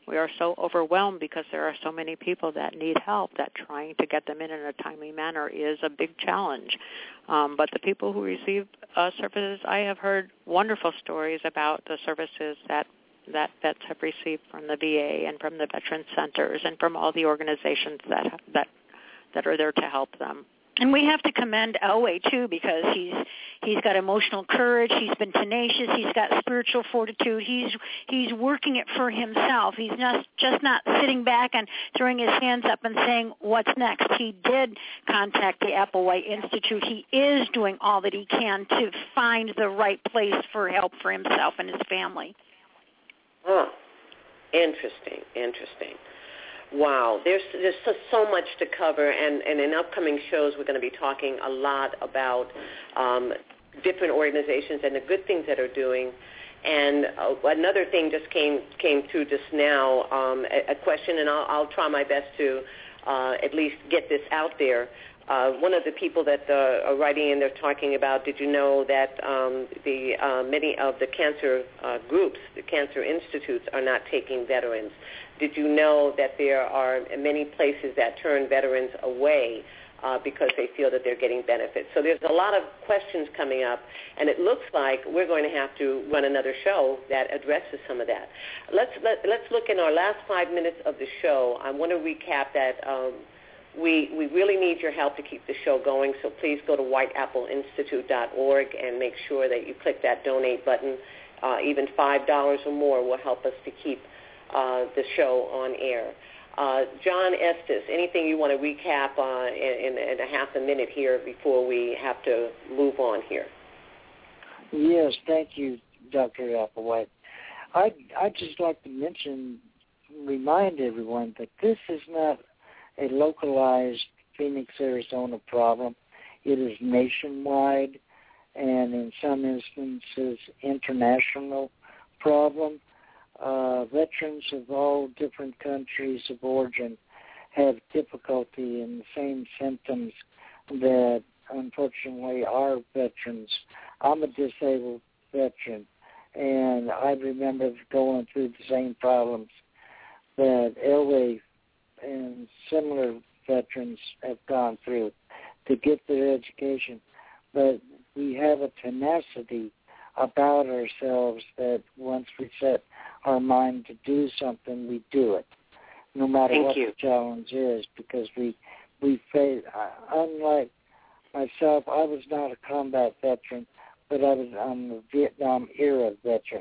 Speaker 4: we are so overwhelmed because there are so many people that need help that trying to get them in in a timely manner is a big challenge. Um, but the people who receive uh, services, I have heard wonderful stories about the services that that vets have received from the V A and from the veteran centers and from all the organizations that that that are there to help them.
Speaker 3: And we have to commend Elway, too, because he's he's got emotional courage, he's been tenacious, he's got spiritual fortitude, he's he's working it for himself. He's not just not sitting back and throwing his hands up and saying, what's next? He did contact the Applewhite Institute. He is doing all that he can to find the right place for help for himself and his family.
Speaker 2: Oh, interesting, interesting. Wow, there's there's so, so much to cover, and, and in upcoming shows we're going to be talking a lot about um, different organizations and the good things that are doing. And uh, another thing just came came through just now, um, a, a question, and I'll, I'll try my best to uh, at least get this out there. Uh, one of the people that uh, are writing in, they're talking about, did you know that um, the uh, many of the cancer uh, groups, the cancer institutes, are not taking veterans? Did you know that there are many places that turn veterans away uh, because they feel that they're getting benefits? So there's a lot of questions coming up, and it looks like we're going to have to run another show that addresses some of that. Let's let, let's look in our last five minutes of the show. I want to recap that. Um, We, we really need your help to keep the show going, so please go to white apple institute dot org and make sure that you click that donate button. Uh, even five dollars or more will help us to keep uh, the show on air. Uh, John Estes, anything you want to recap uh, in, in a half a minute here before we have to move on here?
Speaker 5: Yes, thank you, Doctor Applewhite. I'd, I'd just like to mention, remind everyone that this is not a localized Phoenix, Arizona problem. It is nationwide and in some instances international problem. Uh, veterans of all different countries of origin have difficulty in the same symptoms that unfortunately our veterans. I'm a disabled veteran, and I remember going through the same problems that Elway and similar veterans have gone through to get their education. But we have a tenacity about ourselves that once we set our mind to do something, we do it, no matter
Speaker 2: Thank
Speaker 5: what
Speaker 2: you.
Speaker 5: the challenge is, because we, we face, unlike myself, I was not a combat veteran, but I was I'm a Vietnam era veteran,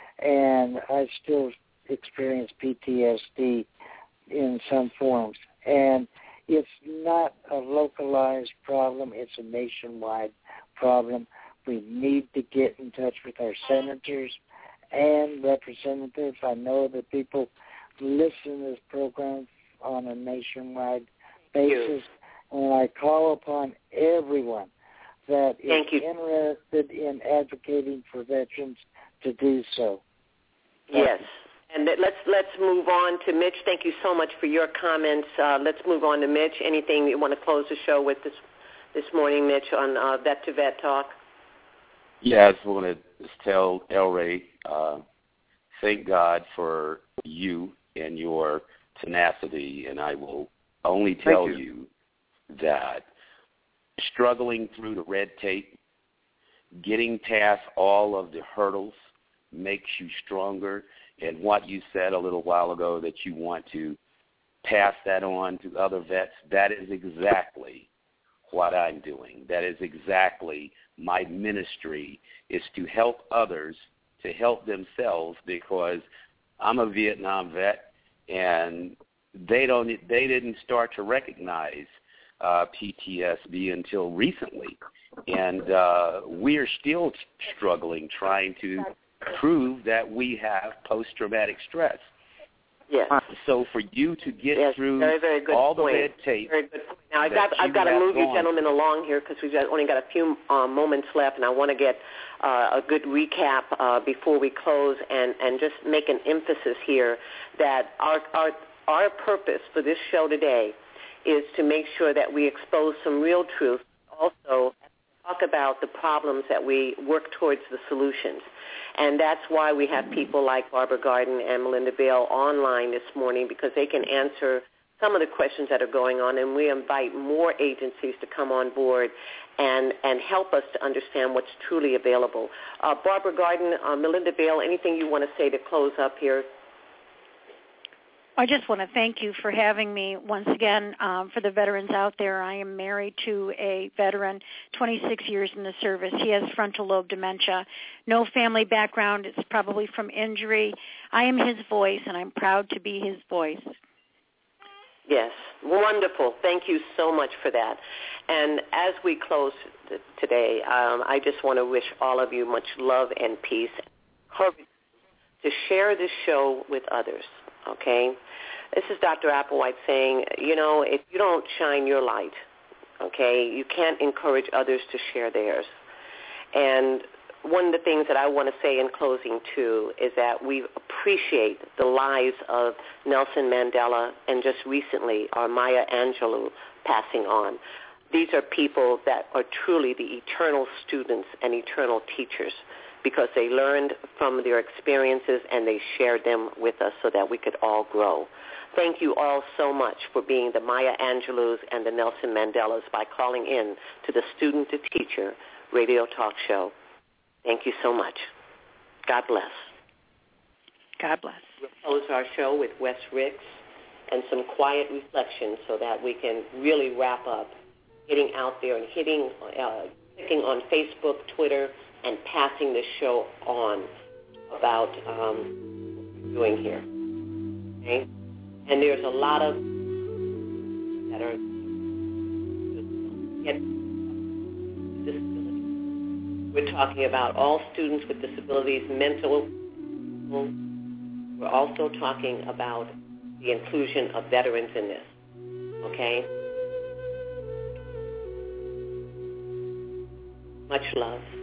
Speaker 5: and I still experience P T S D in some forms. And it's not a localized problem. It's a nationwide problem. We need to get in touch with our senators and representatives. I know that people listen to this program on a nationwide basis, and I call upon everyone that is
Speaker 2: Thank you.
Speaker 5: interested in advocating for veterans to do so.
Speaker 2: Yes. And let's let's move on to Mitch. Thank you so much for your comments. Uh, let's move on to Mitch. Anything you want to close the show with this this morning, Mitch, on uh, Vet to Vet Talk?
Speaker 7: Yeah, I just want to just tell Elray, uh, thank God for you and your tenacity, and I will only tell
Speaker 8: you.
Speaker 7: you that struggling through the red tape, getting past all of the hurdles makes you stronger. And what you said a little while ago, that you want to pass that on to other vets, that is exactly what I'm doing. That is exactly my ministry, is to help others to help themselves, because I'm a Vietnam vet, and they don't they didn't start to recognize uh, P T S D until recently, and uh, we're still struggling trying to prove that we have post-traumatic stress.
Speaker 2: Yes.
Speaker 7: So for you to get
Speaker 2: yes,
Speaker 7: through
Speaker 2: very, very good
Speaker 7: all the
Speaker 2: point.
Speaker 7: red tape.
Speaker 2: Very good point. Now, I've got, I've got to move you gentlemen along here because we've got, only got a few uh, moments left, and I want to get uh, a good recap uh, before we close, and, and just make an emphasis here that our, our, our purpose for this show today is to make sure that we expose some real truth. Also, at the talk about the problems that we work towards the solutions. And that's why we have people like Barbara Garden and Melinda Bale online this morning, because they can answer some of the questions that are going on, and we invite more agencies to come on board and, and help us to understand what's truly available. Uh, Barbara Garden, uh, Melinda Bale, anything you want to say to close up here?
Speaker 3: I just want to thank you for having me once again. Um, for the veterans out there, I am married to a veteran, twenty-six years in the service. He has frontal lobe dementia. No family background. It's probably from injury. I am his voice, and I'm proud to be his voice.
Speaker 2: Yes, wonderful. Thank you so much for that. And as we close th- today, um, I just want to wish all of you much love and peace. Courage to share this show with others, okay? This is Doctor Applewhite saying, you know, if you don't shine your light, okay, you can't encourage others to share theirs. And one of the things that I want to say in closing, too, is that we appreciate the lives of Nelson Mandela and just recently our Maya Angelou passing on. These are people that are truly the eternal students and eternal teachers because they learned from their experiences and they shared them with us so that we could all grow. Thank you all so much for being the Maya Angelous and the Nelson Mandelas by calling in to the Student to Teacher radio talk show. Thank you so much. God bless.
Speaker 3: God bless.
Speaker 2: We'll close our show with Wes Ricks and some quiet reflection so that we can really wrap up getting out there and hitting, uh, clicking on Facebook, Twitter, and passing the show on about um, what we're doing here. Okay? And there's a lot of that are disabilities. We're talking about all students with disabilities, mental. We're also talking about the inclusion of veterans in this. Okay? Much love.